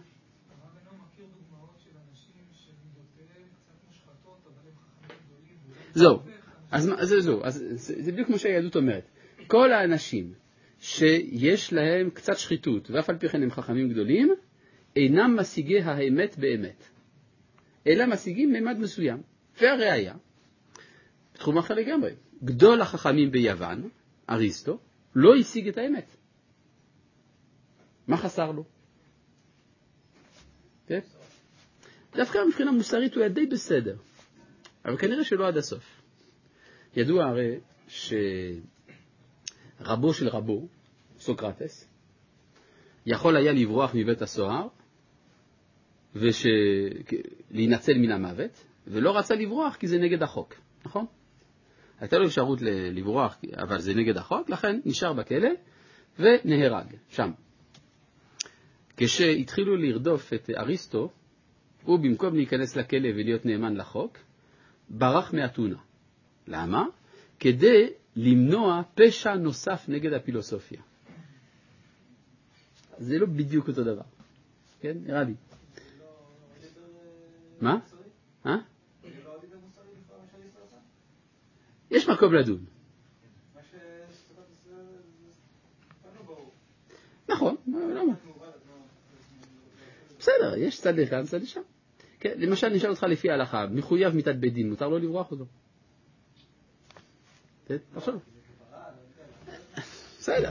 Speaker 1: זהו, אז זה זהו, אז זה בדיוק כמו שהיהדות אומרת. כל האנשים שיש להם קצת שחיתות, ואף על פי כן הם חכמים גדולים, אינם משיגי האמת באמת, אלא משיגים ממד מסוים. והראיה, בתחום אחר לגמרי, גדול החכמים ביוון, אריסטו, לא השיג את האמת. מה חסר לו? כן? דווקא מבחינה מוסרית הוא היה די בסדר, אבל כנראה שלא עד הסוף. ידוע הרי שרבו של רבו, סוקרטס, יכול היה לברוח מבית הסוהר ולהינצל מן המוות, ולא רצה לברוח כי זה נגד החוק, נכון? הייתה לו אפשרות לברוח, אבל זה נגד החוק, לכן נשאר בכלא ונהרג שם. כשהתחילו לרדוף את אריסטו, הוא במקום להיכנס לכלא ולהיות נאמן לחוק, ברח מאתונה. למה? כדי למנוע פשע נוסף נגד הפילוסופיה. זה לא בדיוק אותו דבר. כן? נראה לי. מה? אה? יש מקום לדון. נכון, למה? בסדר, יש צד לכאן, צד לשם. כן, למשל נשאל אותך לפי ההלכה, מחויב מיתת בית דין, מותר לו לברוח אותו. תחשוב. בסדר.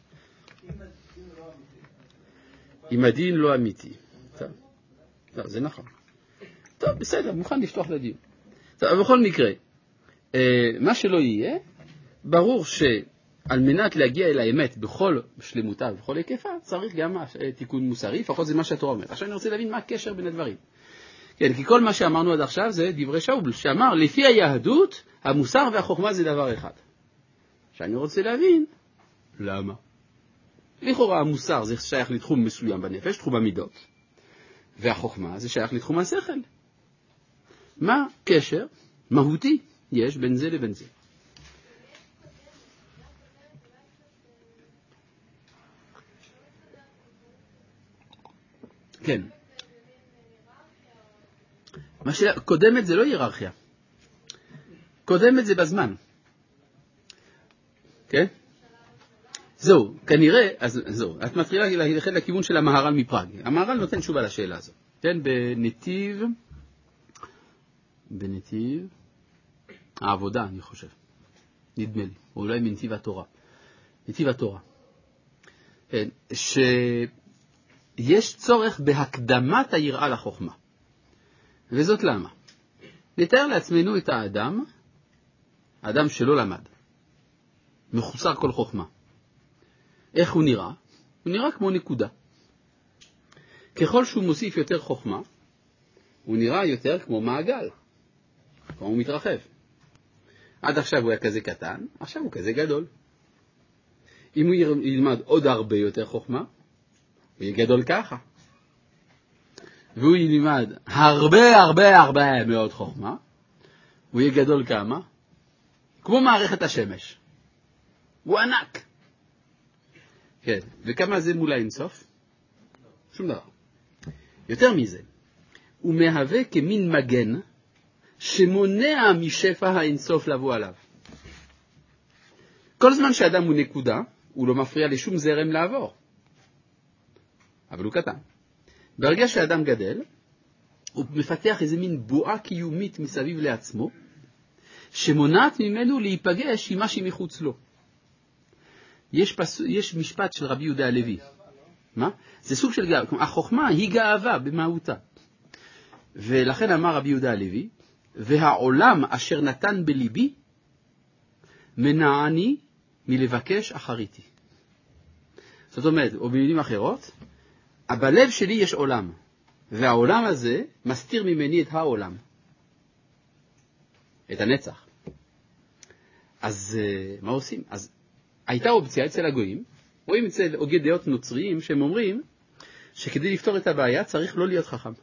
Speaker 1: אם הדין לא אמיתי. טוב, זה נכון. טוב, בסדר, מוכן לפתוח לדיון. טוב, אבל בכל מקרה, מה שלא יהיה, ברור שעל מנת להגיע אל האמת בכל שלמותה ובכל היקפה, צריך גם תיקון מוסרי, לפחות זה מה שהתורה אומרת. עכשיו אני רוצה להבין מה הקשר בין הדברים. כן, כי כל מה שאמרנו עד עכשיו זה דברי שאול, שאמר, לפי היהדות, המוסר והחוכמה זה דבר אחד. שאני רוצה להבין, למה? לכאורה המוסר זה שייך לתחום מסוים בנפש, תחום המידות, והחוכמה זה שייך לתחום השכל. מה קשר מהותי יש בין זה לבין זה? כן. מה שקודמת זה לא היררכיה. קודמת זה בזמן. כן? זהו, כנראה, אז זהו, את מתחילה ללכת לכיוון של המהר"ל מפראג. המהר"ל נותן תשובה לשאלה הזו. כן, בנתיב, בנתיב, העבודה, אני חושב. נדמה לי, או אולי מנתיב התורה. נתיב התורה. כן, שיש צורך בהקדמת היראה לחוכמה. וזאת למה? נתאר לעצמנו את האדם, האדם שלא למד, מחוסר כל חוכמה. איך הוא נראה? הוא נראה כמו נקודה. ככל שהוא מוסיף יותר חוכמה, הוא נראה יותר כמו מעגל, כמו הוא מתרחב. עד עכשיו הוא היה כזה קטן, עכשיו הוא כזה גדול. אם הוא ילמד עוד הרבה יותר חוכמה, הוא יהיה גדול ככה. והוא ילמד הרבה הרבה הרבה מאוד חוכמה, הוא יהיה גדול כמה? כמו מערכת השמש. הוא ענק. כן, וכמה זה מול האינסוף? שום דבר. יותר מזה, הוא מהווה כמין מגן שמונע משפע האינסוף לבוא עליו. כל זמן שאדם הוא נקודה, הוא לא מפריע לשום זרם לעבור. אבל הוא קטן. ברגע שאדם גדל, הוא מפתח איזה מין בועה קיומית מסביב לעצמו, שמונעת ממנו להיפגש עם מה שמחוץ לו. יש, פס... יש משפט של רבי יהודה הלוי. מה? זה סוג של גאווה. החוכמה היא גאווה במהותה. ולכן אמר רבי יהודה הלוי, והעולם אשר נתן בליבי, מנעני מלבקש אחריתי. זאת אומרת, או במילים אחרות, בלב שלי יש עולם, והעולם הזה מסתיר ממני את העולם. את הנצח. אז מה עושים? אז הייתה אופציה אצל הגויים, רואים אצל הוגי דעות נוצריים, שהם אומרים שכדי לפתור את הבעיה צריך לא להיות חכם.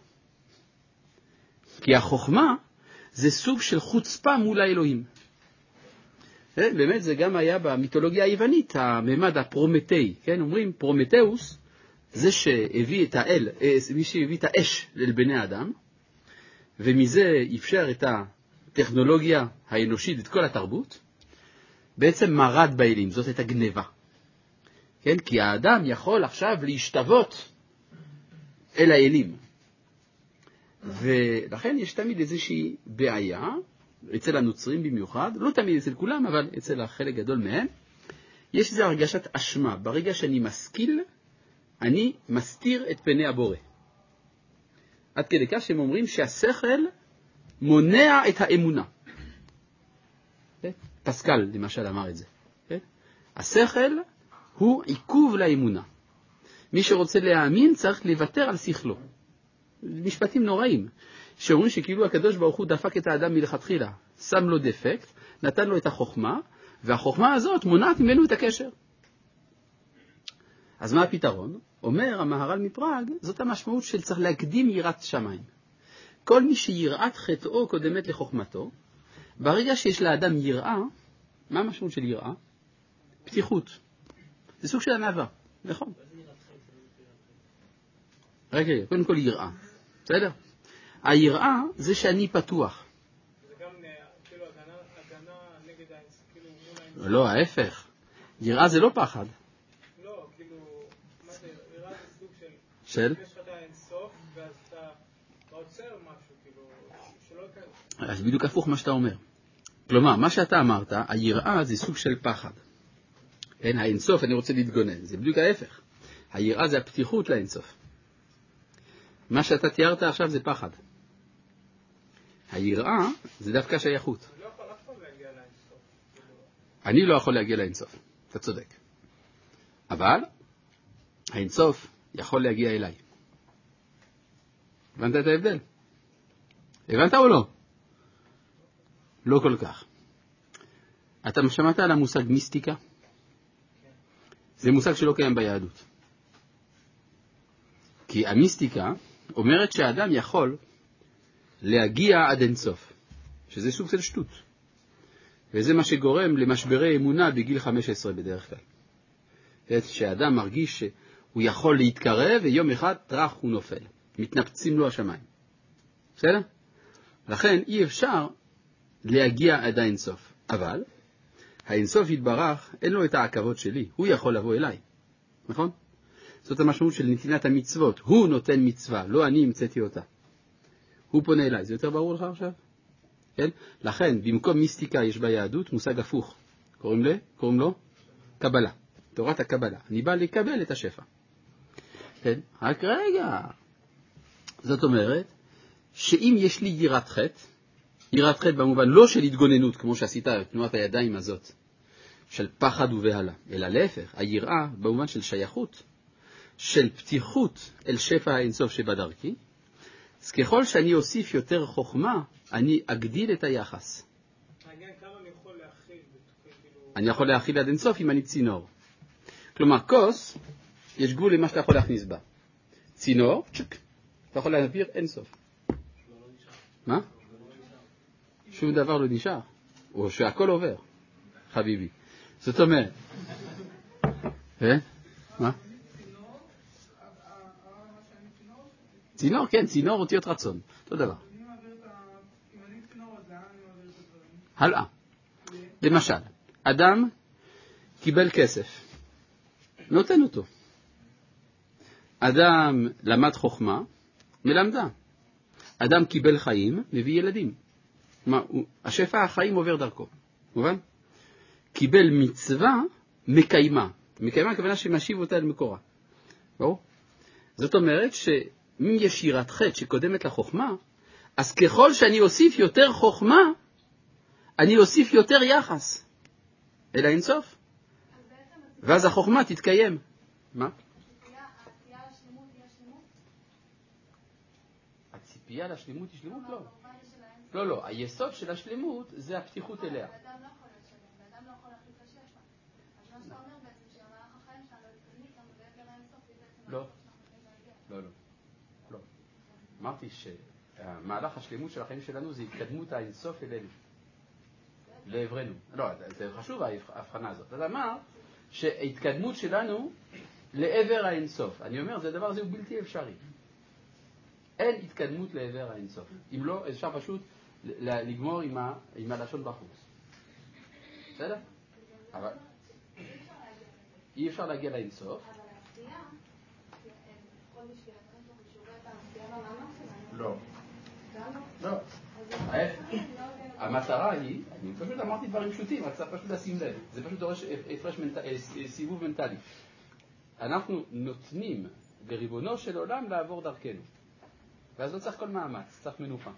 Speaker 1: כי החוכמה זה סוג של חוצפה מול האלוהים. באמת זה גם היה במיתולוגיה היוונית, הממד הפרומטאי, כן? אומרים פרומטאוס, זה שהביא את האל, מי שהביא את האש לבני האדם, ומזה אפשר את הטכנולוגיה האנושית, את כל התרבות, בעצם מרד באלים, זאת את הגניבה. כן? כי האדם יכול עכשיו להשתוות אל האלים. ולכן יש תמיד איזושהי בעיה, אצל הנוצרים במיוחד, לא תמיד אצל כולם, אבל אצל החלק גדול מהם, יש איזו הרגשת אשמה. ברגע שאני משכיל, אני מסתיר את פני הבורא. עד כדי כך שהם אומרים שהשכל מונע את האמונה. פסקל למשל אמר את זה. השכל הוא עיכוב לאמונה. מי שרוצה להאמין צריך לוותר על שכלו. משפטים נוראים, שאומרים שכאילו הקדוש ברוך הוא דפק את האדם מלכתחילה, שם לו דפקט, נתן לו את החוכמה, והחוכמה הזאת מונעת ממנו את הקשר. אז מה הפתרון? אומר המהר"ל מפראג, זאת המשמעות של צריך להקדים יראת שמיים. כל מי שיראת חטאו קודמת לחוכמתו, ברגע שיש לאדם יראה, מה המשמעות של יראה? פתיחות. זה סוג של ענווה, נכון? רגע, קודם כל יראה. בסדר? היראה זה שאני פתוח.
Speaker 3: זה גם כאילו הגנה נגד האינס, כאילו מול האינס.
Speaker 1: לא, ההפך. יראה זה לא פחד.
Speaker 3: לא, כאילו, מה זה, יראה זה סוג של...
Speaker 1: של?
Speaker 3: יש לך את האינסוף, ואז אתה עוצר משהו, כאילו, שלא יקרה.
Speaker 1: אז בדיוק הפוך מה שאתה אומר. כלומר, מה שאתה אמרת, היראה זה סוג של פחד. אין, האינסוף אני רוצה להתגונן. זה בדיוק ההפך. היראה זה הפתיחות לאינסוף. מה שאתה תיארת עכשיו זה פחד. היראה זה דווקא שייכות.
Speaker 3: אני לא יכול אף פעם להגיע לאינסוף.
Speaker 1: אני לא יכול להגיע לאינסוף. אתה צודק. אבל האינסוף יכול להגיע אליי. הבנת את ההבדל? הבנת או לא? לא כל כך. אתה שמעת על המושג מיסטיקה? זה מושג שלא קיים ביהדות. כי המיסטיקה אומרת שהאדם יכול להגיע עד אינסוף, שזה סוג של שטות. וזה מה שגורם למשברי אמונה בגיל חמש עשרה בדרך כלל. שהאדם מרגיש שהוא יכול להתקרב ויום אחד טרח הוא נופל. מתנפצים לו השמיים. בסדר? לכן אי אפשר להגיע עד האינסוף. אבל האינסוף יתברך, אין לו את העכבות שלי. הוא יכול לבוא אליי. נכון? זאת המשמעות של נתינת המצוות. הוא נותן מצווה, לא אני המצאתי אותה. הוא פונה אליי. זה יותר ברור לך עכשיו? כן? לכן, במקום מיסטיקה יש ביהדות מושג הפוך. קוראים לו? קוראים לו? קבלה. תורת הקבלה. אני בא לקבל את השפע. כן? רק רגע. זאת אומרת, שאם יש לי יראת חטא, יראת חטא במובן לא של התגוננות, כמו שעשית תנועת הידיים הזאת, של פחד ובהלה, אלא להפך, היראה במובן של שייכות, של פתיחות אל שפע האינסוף שבדרכי, אז ככל שאני אוסיף יותר חוכמה, אני אגדיל את היחס.
Speaker 3: מעניין כמה אני יכול להכיל בתוכי,
Speaker 1: אני יכול להכיל עד אינסוף אם אני צינור. כלומר, כוס, יש גבול למה שאתה יכול להכניס בה. צינור, צ'ק, אתה יכול להעביר אינסוף. מה? שום דבר לא נשאר. או שהכל עובר, חביבי. זאת אומרת. אה? מה? צינור, כן, צינור אותיות רצון. אותו דבר. הלאה. למשל, אדם קיבל כסף. נותן אותו. אדם למד חוכמה, מלמדה. אדם קיבל חיים, מביא ילדים. מה, השפע החיים עובר דרכו. מובן? קיבל מצווה, מקיימה. מקיימה הכוונה שמשיב אותה אל מקורה. ברור? זאת אומרת שאם יש יראת חטא שקודמת לחוכמה, אז ככל שאני אוסיף יותר חוכמה, אני אוסיף יותר יחס. אלא אינסוף. ואז החוכמה תתקיים. מה?
Speaker 5: הציפייה לשלמות היא השלמות?
Speaker 1: הציפייה לשלמות היא שלמות? לא. לא, לא. היסוד של השלמות זה הפתיחות אליה.
Speaker 5: האדם לא יכול לשלם, האדם לא יכול להחליט לשפע. אז מה שאתה אומר בעצם שהמהלך החיים שלנו התקדמות גם בעבר האינסוף היא בעצם...
Speaker 1: לא. לא, לא. לא. אמרתי שהמהלך השלמות של החיים שלנו זה התקדמות האינסוף אלינו. לעברנו. לא, זה חשוב ההבחנה הזאת. אז אמר שההתקדמות שלנו לעבר האינסוף. אני אומר, זה הדבר הזה הוא בלתי אפשרי. אין התקדמות לעבר האינסוף. אם לא, אפשר פשוט לגמור עם, ה, עם הלשון בחוץ. בסדר? אבל אי אפשר להגיע לאינסוף.
Speaker 5: אבל העשייה, כל בשביל האינסוף ושיעורי את העשייה במאמר שלנו.
Speaker 1: לא.
Speaker 5: גם
Speaker 1: לא. המטרה היא, אני פשוט אמרתי דברים פשוטים, רק צריך פשוט לשים לב. זה פשוט דורש הפרש מנטלי, סיבוב מנטלי. אנחנו נותנים בריבונו של עולם לעבור דרכנו. ואז לא צריך כל מאמץ, צריך מנוחה.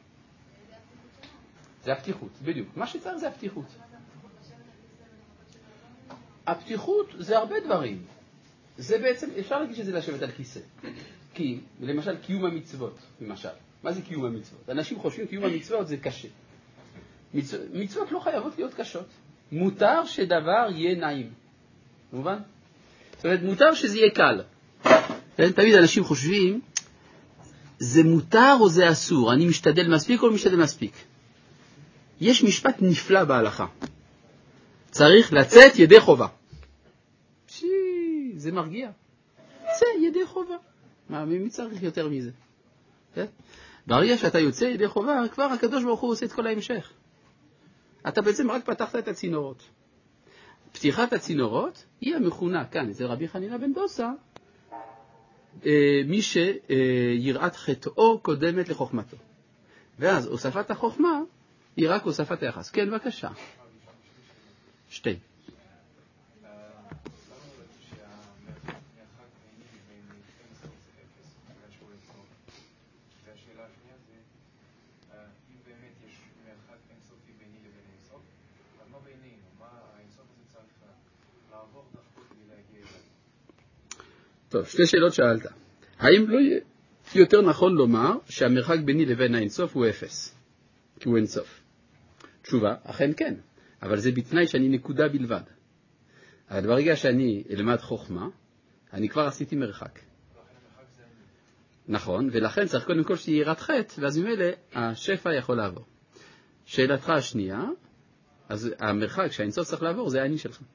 Speaker 1: זה הפתיחות, בדיוק. מה שצריך זה הפתיחות. הפתיחות זה הרבה דברים. זה בעצם, אפשר להגיד שזה לשבת על כיסא. כי, למשל, קיום המצוות, למשל. מה זה קיום המצוות? אנשים חושבים קיום המצוות זה קשה. מצ... מצוות לא חייבות להיות קשות. מותר שדבר יהיה נעים. מובן? זאת אומרת, מותר שזה יהיה קל. תמיד אנשים חושבים, זה מותר או זה אסור? אני משתדל מספיק או לא משתדל מספיק? יש משפט נפלא בהלכה. צריך לצאת ידי חובה. שי, זה מרגיע. זה ידי חובה. מה, מי צריך יותר מזה? כן? ברגע שאתה יוצא ידי חובה, כבר הקדוש ברוך הוא עושה את כל ההמשך. אתה בעצם רק פתחת את הצינורות. פתיחת הצינורות היא המכונה כאן, אצל רבי חנינא בן דוסה, מי שיראת חטאו קודמת לחוכמתו. ואז הוספת החוכמה היא רק הוספת היחס. כן, בבקשה. שתי. טוב, שתי שאלות שאלת. האם לא יהיה יותר נכון לומר שהמרחק ביני לבין האינסוף הוא אפס? כי הוא אינסוף. תשובה, אכן כן. אבל זה בתנאי שאני נקודה בלבד. אבל ברגע שאני אלמד חוכמה, אני כבר עשיתי מרחק. נכון, ולכן צריך קודם כל שיהיה יראת חטא, ואז ממילא השפע יכול לעבור. שאלתך השנייה, אז המרחק שהאינסוף צריך לעבור זה העני שלך.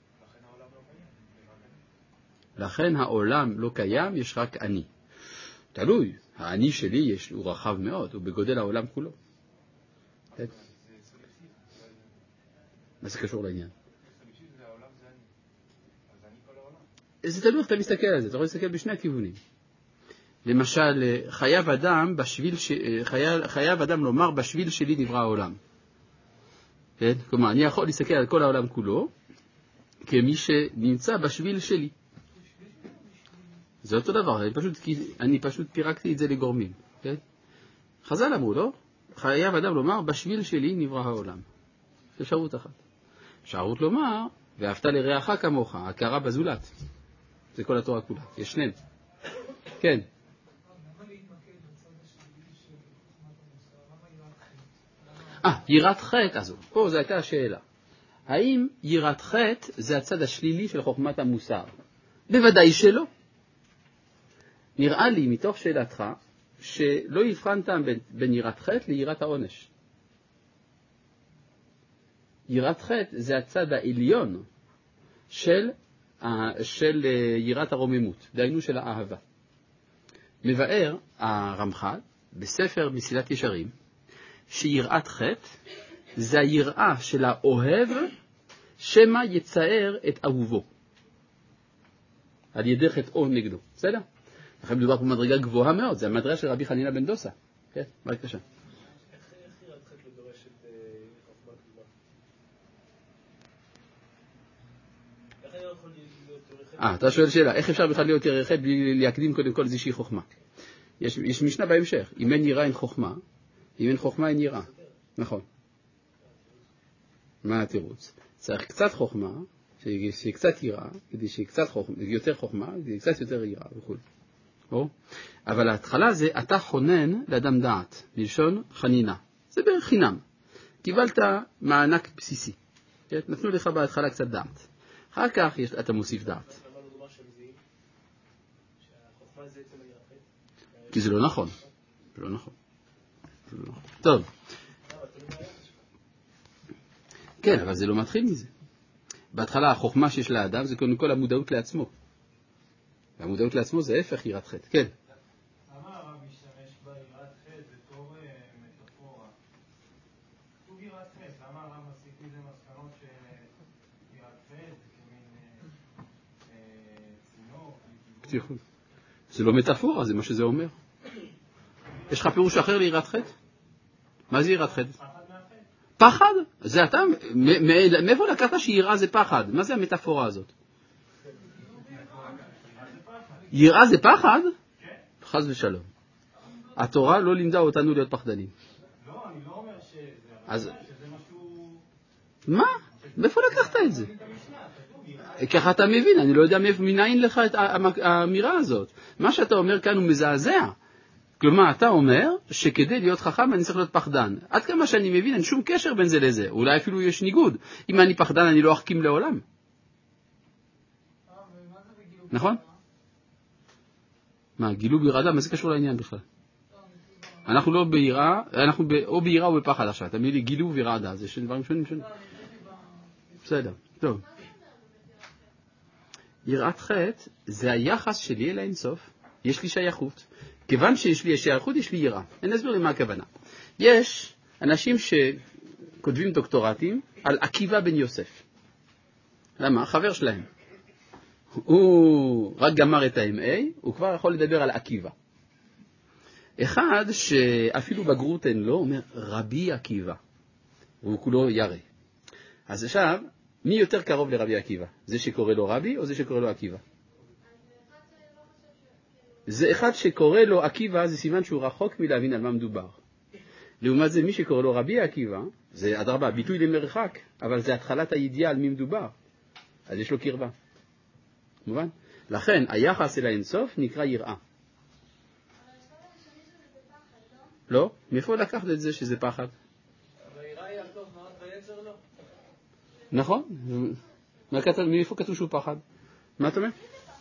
Speaker 1: לכן העולם לא קיים, יש רק אני. תלוי, העני שלי יש, הוא רחב מאוד, הוא בגודל העולם כולו. מה זה קשור לעניין? זה תלוי איך אתה מסתכל על זה, אתה יכול להסתכל בשני הכיוונים. למשל, חייב אדם, בשביל ש... חייב, חייב אדם לומר, בשביל שלי נברא העולם. כן? כלומר, אני יכול להסתכל על כל העולם כולו, כמי שנמצא בשביל שלי. זה אותו דבר, אני פשוט, אני פשוט פירקתי את זה לגורמים. כן? חז"ל אמרו, לא? חייב אדם לומר, בשביל שלי נברא העולם. זה אפשרות אחת. אפשרות לומר, ואהבת לרעך כמוך, הכרה בזולת. זה כל התורה כולה. יש שניהם. כן. אה, יראת חטא, אז פה זו הייתה השאלה. האם יראת חטא זה הצד השלילי של חוכמת המוסר? בוודאי שלא. נראה לי מתוך שאלתך שלא הבחנת בין, בין יראת חטא ליראת העונש. יראת חטא זה הצד העליון של, של יראת הרוממות, דהיינו של האהבה. מבאר הרמח"ל בספר מסילת ישרים שיראת חטא זה היראה של האוהב שמה יצער את אהובו על ידי חטאו נגדו. בסדר? לכן מדובר פה מדרגה גבוהה מאוד, זה המדרגה של רבי חנינא בן דוסה. כן, בבקשה.
Speaker 3: איך יראת חטא לא דורשת חוכמה גדולה? איך אני יכול להיות ירא חטא?
Speaker 1: אה, אתה שואל שאלה, איך אפשר בכלל להיות ירא חטא בלי להקדים קודם כל איזושהי חוכמה? יש, יש משנה בהמשך, אם אין יראה אין חוכמה, אם אין חוכמה אין יראה. נכון. מה התירוץ? צריך קצת חוכמה, שיהיה קצת יראה, כדי שיהיה קצת חוכמה, יותר חוכמה, כדי קצת יותר יראה וכו'. או? אבל ההתחלה זה, אתה חונן לאדם דעת, בלשון חנינה. זה בערך חינם. קיבלת מענק בסיסי. נתנו לך בהתחלה קצת דעת. אחר כך יש, אתה מוסיף דעת. כי זה לא נכון. זה לא נכון. זה לא נכון. טוב. כן, אבל זה לא מתחיל מזה. בהתחלה החוכמה שיש לאדם זה קודם כל המודעות לעצמו. והמודעות לעצמו זה הפך יראת חטא. כן.
Speaker 6: למה הרב משתמש ביראת חטא בתור מטאפורה? סוג יראת חטא, למה הרב מסיק מזה מסקנות שיראת חטא זה כמין צינור?
Speaker 1: זה לא מטאפורה, זה מה שזה אומר. יש לך פירוש אחר ליראת חטא? מה זה יראת חטא? פחד? זה אתה, מאיפה לקחת שיראה זה פחד? מה זה המטאפורה הזאת? יראה זה פחד? חס ושלום. התורה לא לימדה אותנו להיות פחדנים.
Speaker 6: לא, אני לא אומר שזה,
Speaker 1: אז...
Speaker 6: שזה משהו...
Speaker 1: מה? מאיפה לקחת את זה? ככה אתה מבין, אני לא יודע מניין לך את האמירה הזאת. מה שאתה אומר כאן הוא מזעזע. כלומר, אתה אומר שכדי להיות חכם אני צריך להיות פחדן. עד כמה שאני מבין, אין שום קשר בין זה לזה. אולי אפילו יש ניגוד. אם אני פחדן, אני לא אחכים לעולם. נכון? מה, גילו ביראה? מה זה קשור לעניין בכלל? אנחנו לא ביראה, אנחנו או ביראה או בפחד עכשיו. תמיד לי גילו ויראה, זה שני דברים שונים שונים. בסדר, טוב. יראת חטא זה היחס שלי אל האינסוף. יש לי שייכות. כיוון שיש לי שייכות, יש לי יראה. אני אסביר לי מה הכוונה. יש אנשים שכותבים דוקטורטים על עקיבא בן יוסף. למה? חבר שלהם. הוא רק גמר את ה-אם איי, הוא כבר יכול לדבר על עקיבא. אחד שאפילו בגרות אין לו, אומר רבי עקיבא. הוא כולו ירא. אז עכשיו, מי יותר קרוב לרבי עקיבא? זה שקורא לו רבי או זה שקורא לו עקיבא? זה אחד שקורא לו עקיבא, זה סימן שהוא רחוק מלהבין על מה מדובר. לעומת זה, מי שקורא לו רבי עקיבא, זה אדרבה, ביטוי למרחק, אבל זה התחלת הידיעה על מי מדובר. אז יש לו קרבה. מובן? לכן, היחס אל האינסוף נקרא יראה. לא? מאיפה לקחת את זה שזה פחד?
Speaker 3: אבל יראה היא הטוב מאוד ויצר לא.
Speaker 1: נכון? מאיפה כתוב שהוא פחד? מה אתה אומר?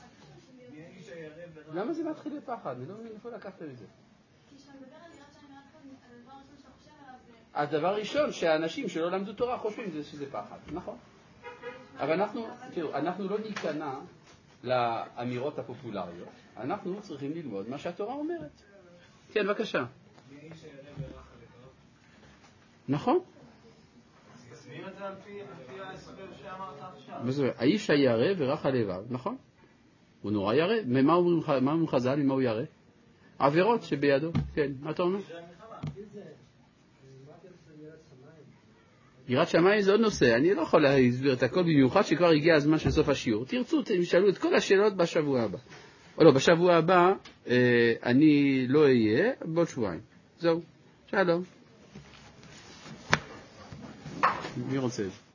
Speaker 1: למה זה מתחיל לפחד? אני לא מבין איפה לקחת את זה.
Speaker 5: כי כשאתה מדבר על יראת שאני מעט הדבר הראשון שאתה חושב עליו זה...
Speaker 1: הדבר הראשון שהאנשים שלא למדו תורה חושבים שזה פחד, נכון? אבל אנחנו, תראו, אנחנו לא ניכנע לאמירות הפופולריות, אנחנו צריכים ללמוד מה שהתורה אומרת. כן, בבקשה. נכון?
Speaker 6: תסביר את זה על פי ההסבר שאמרת עכשיו.
Speaker 1: האיש הירא ורך הלבב, נכון? הוא נורא ירא. מה אומרים חז"ל? ממה הוא ירא? עבירות שבידו. כן, מה אתה אומר? יראת שמיים זה עוד נושא. אני לא יכול להסביר את הכל, במיוחד שכבר הגיע הזמן של סוף השיעור. תרצו, תשאלו את כל השאלות בשבוע הבא. או לא, בשבוע הבא אני לא אהיה, בעוד שבועיים. זהו. שלום. מי רוצה את זה?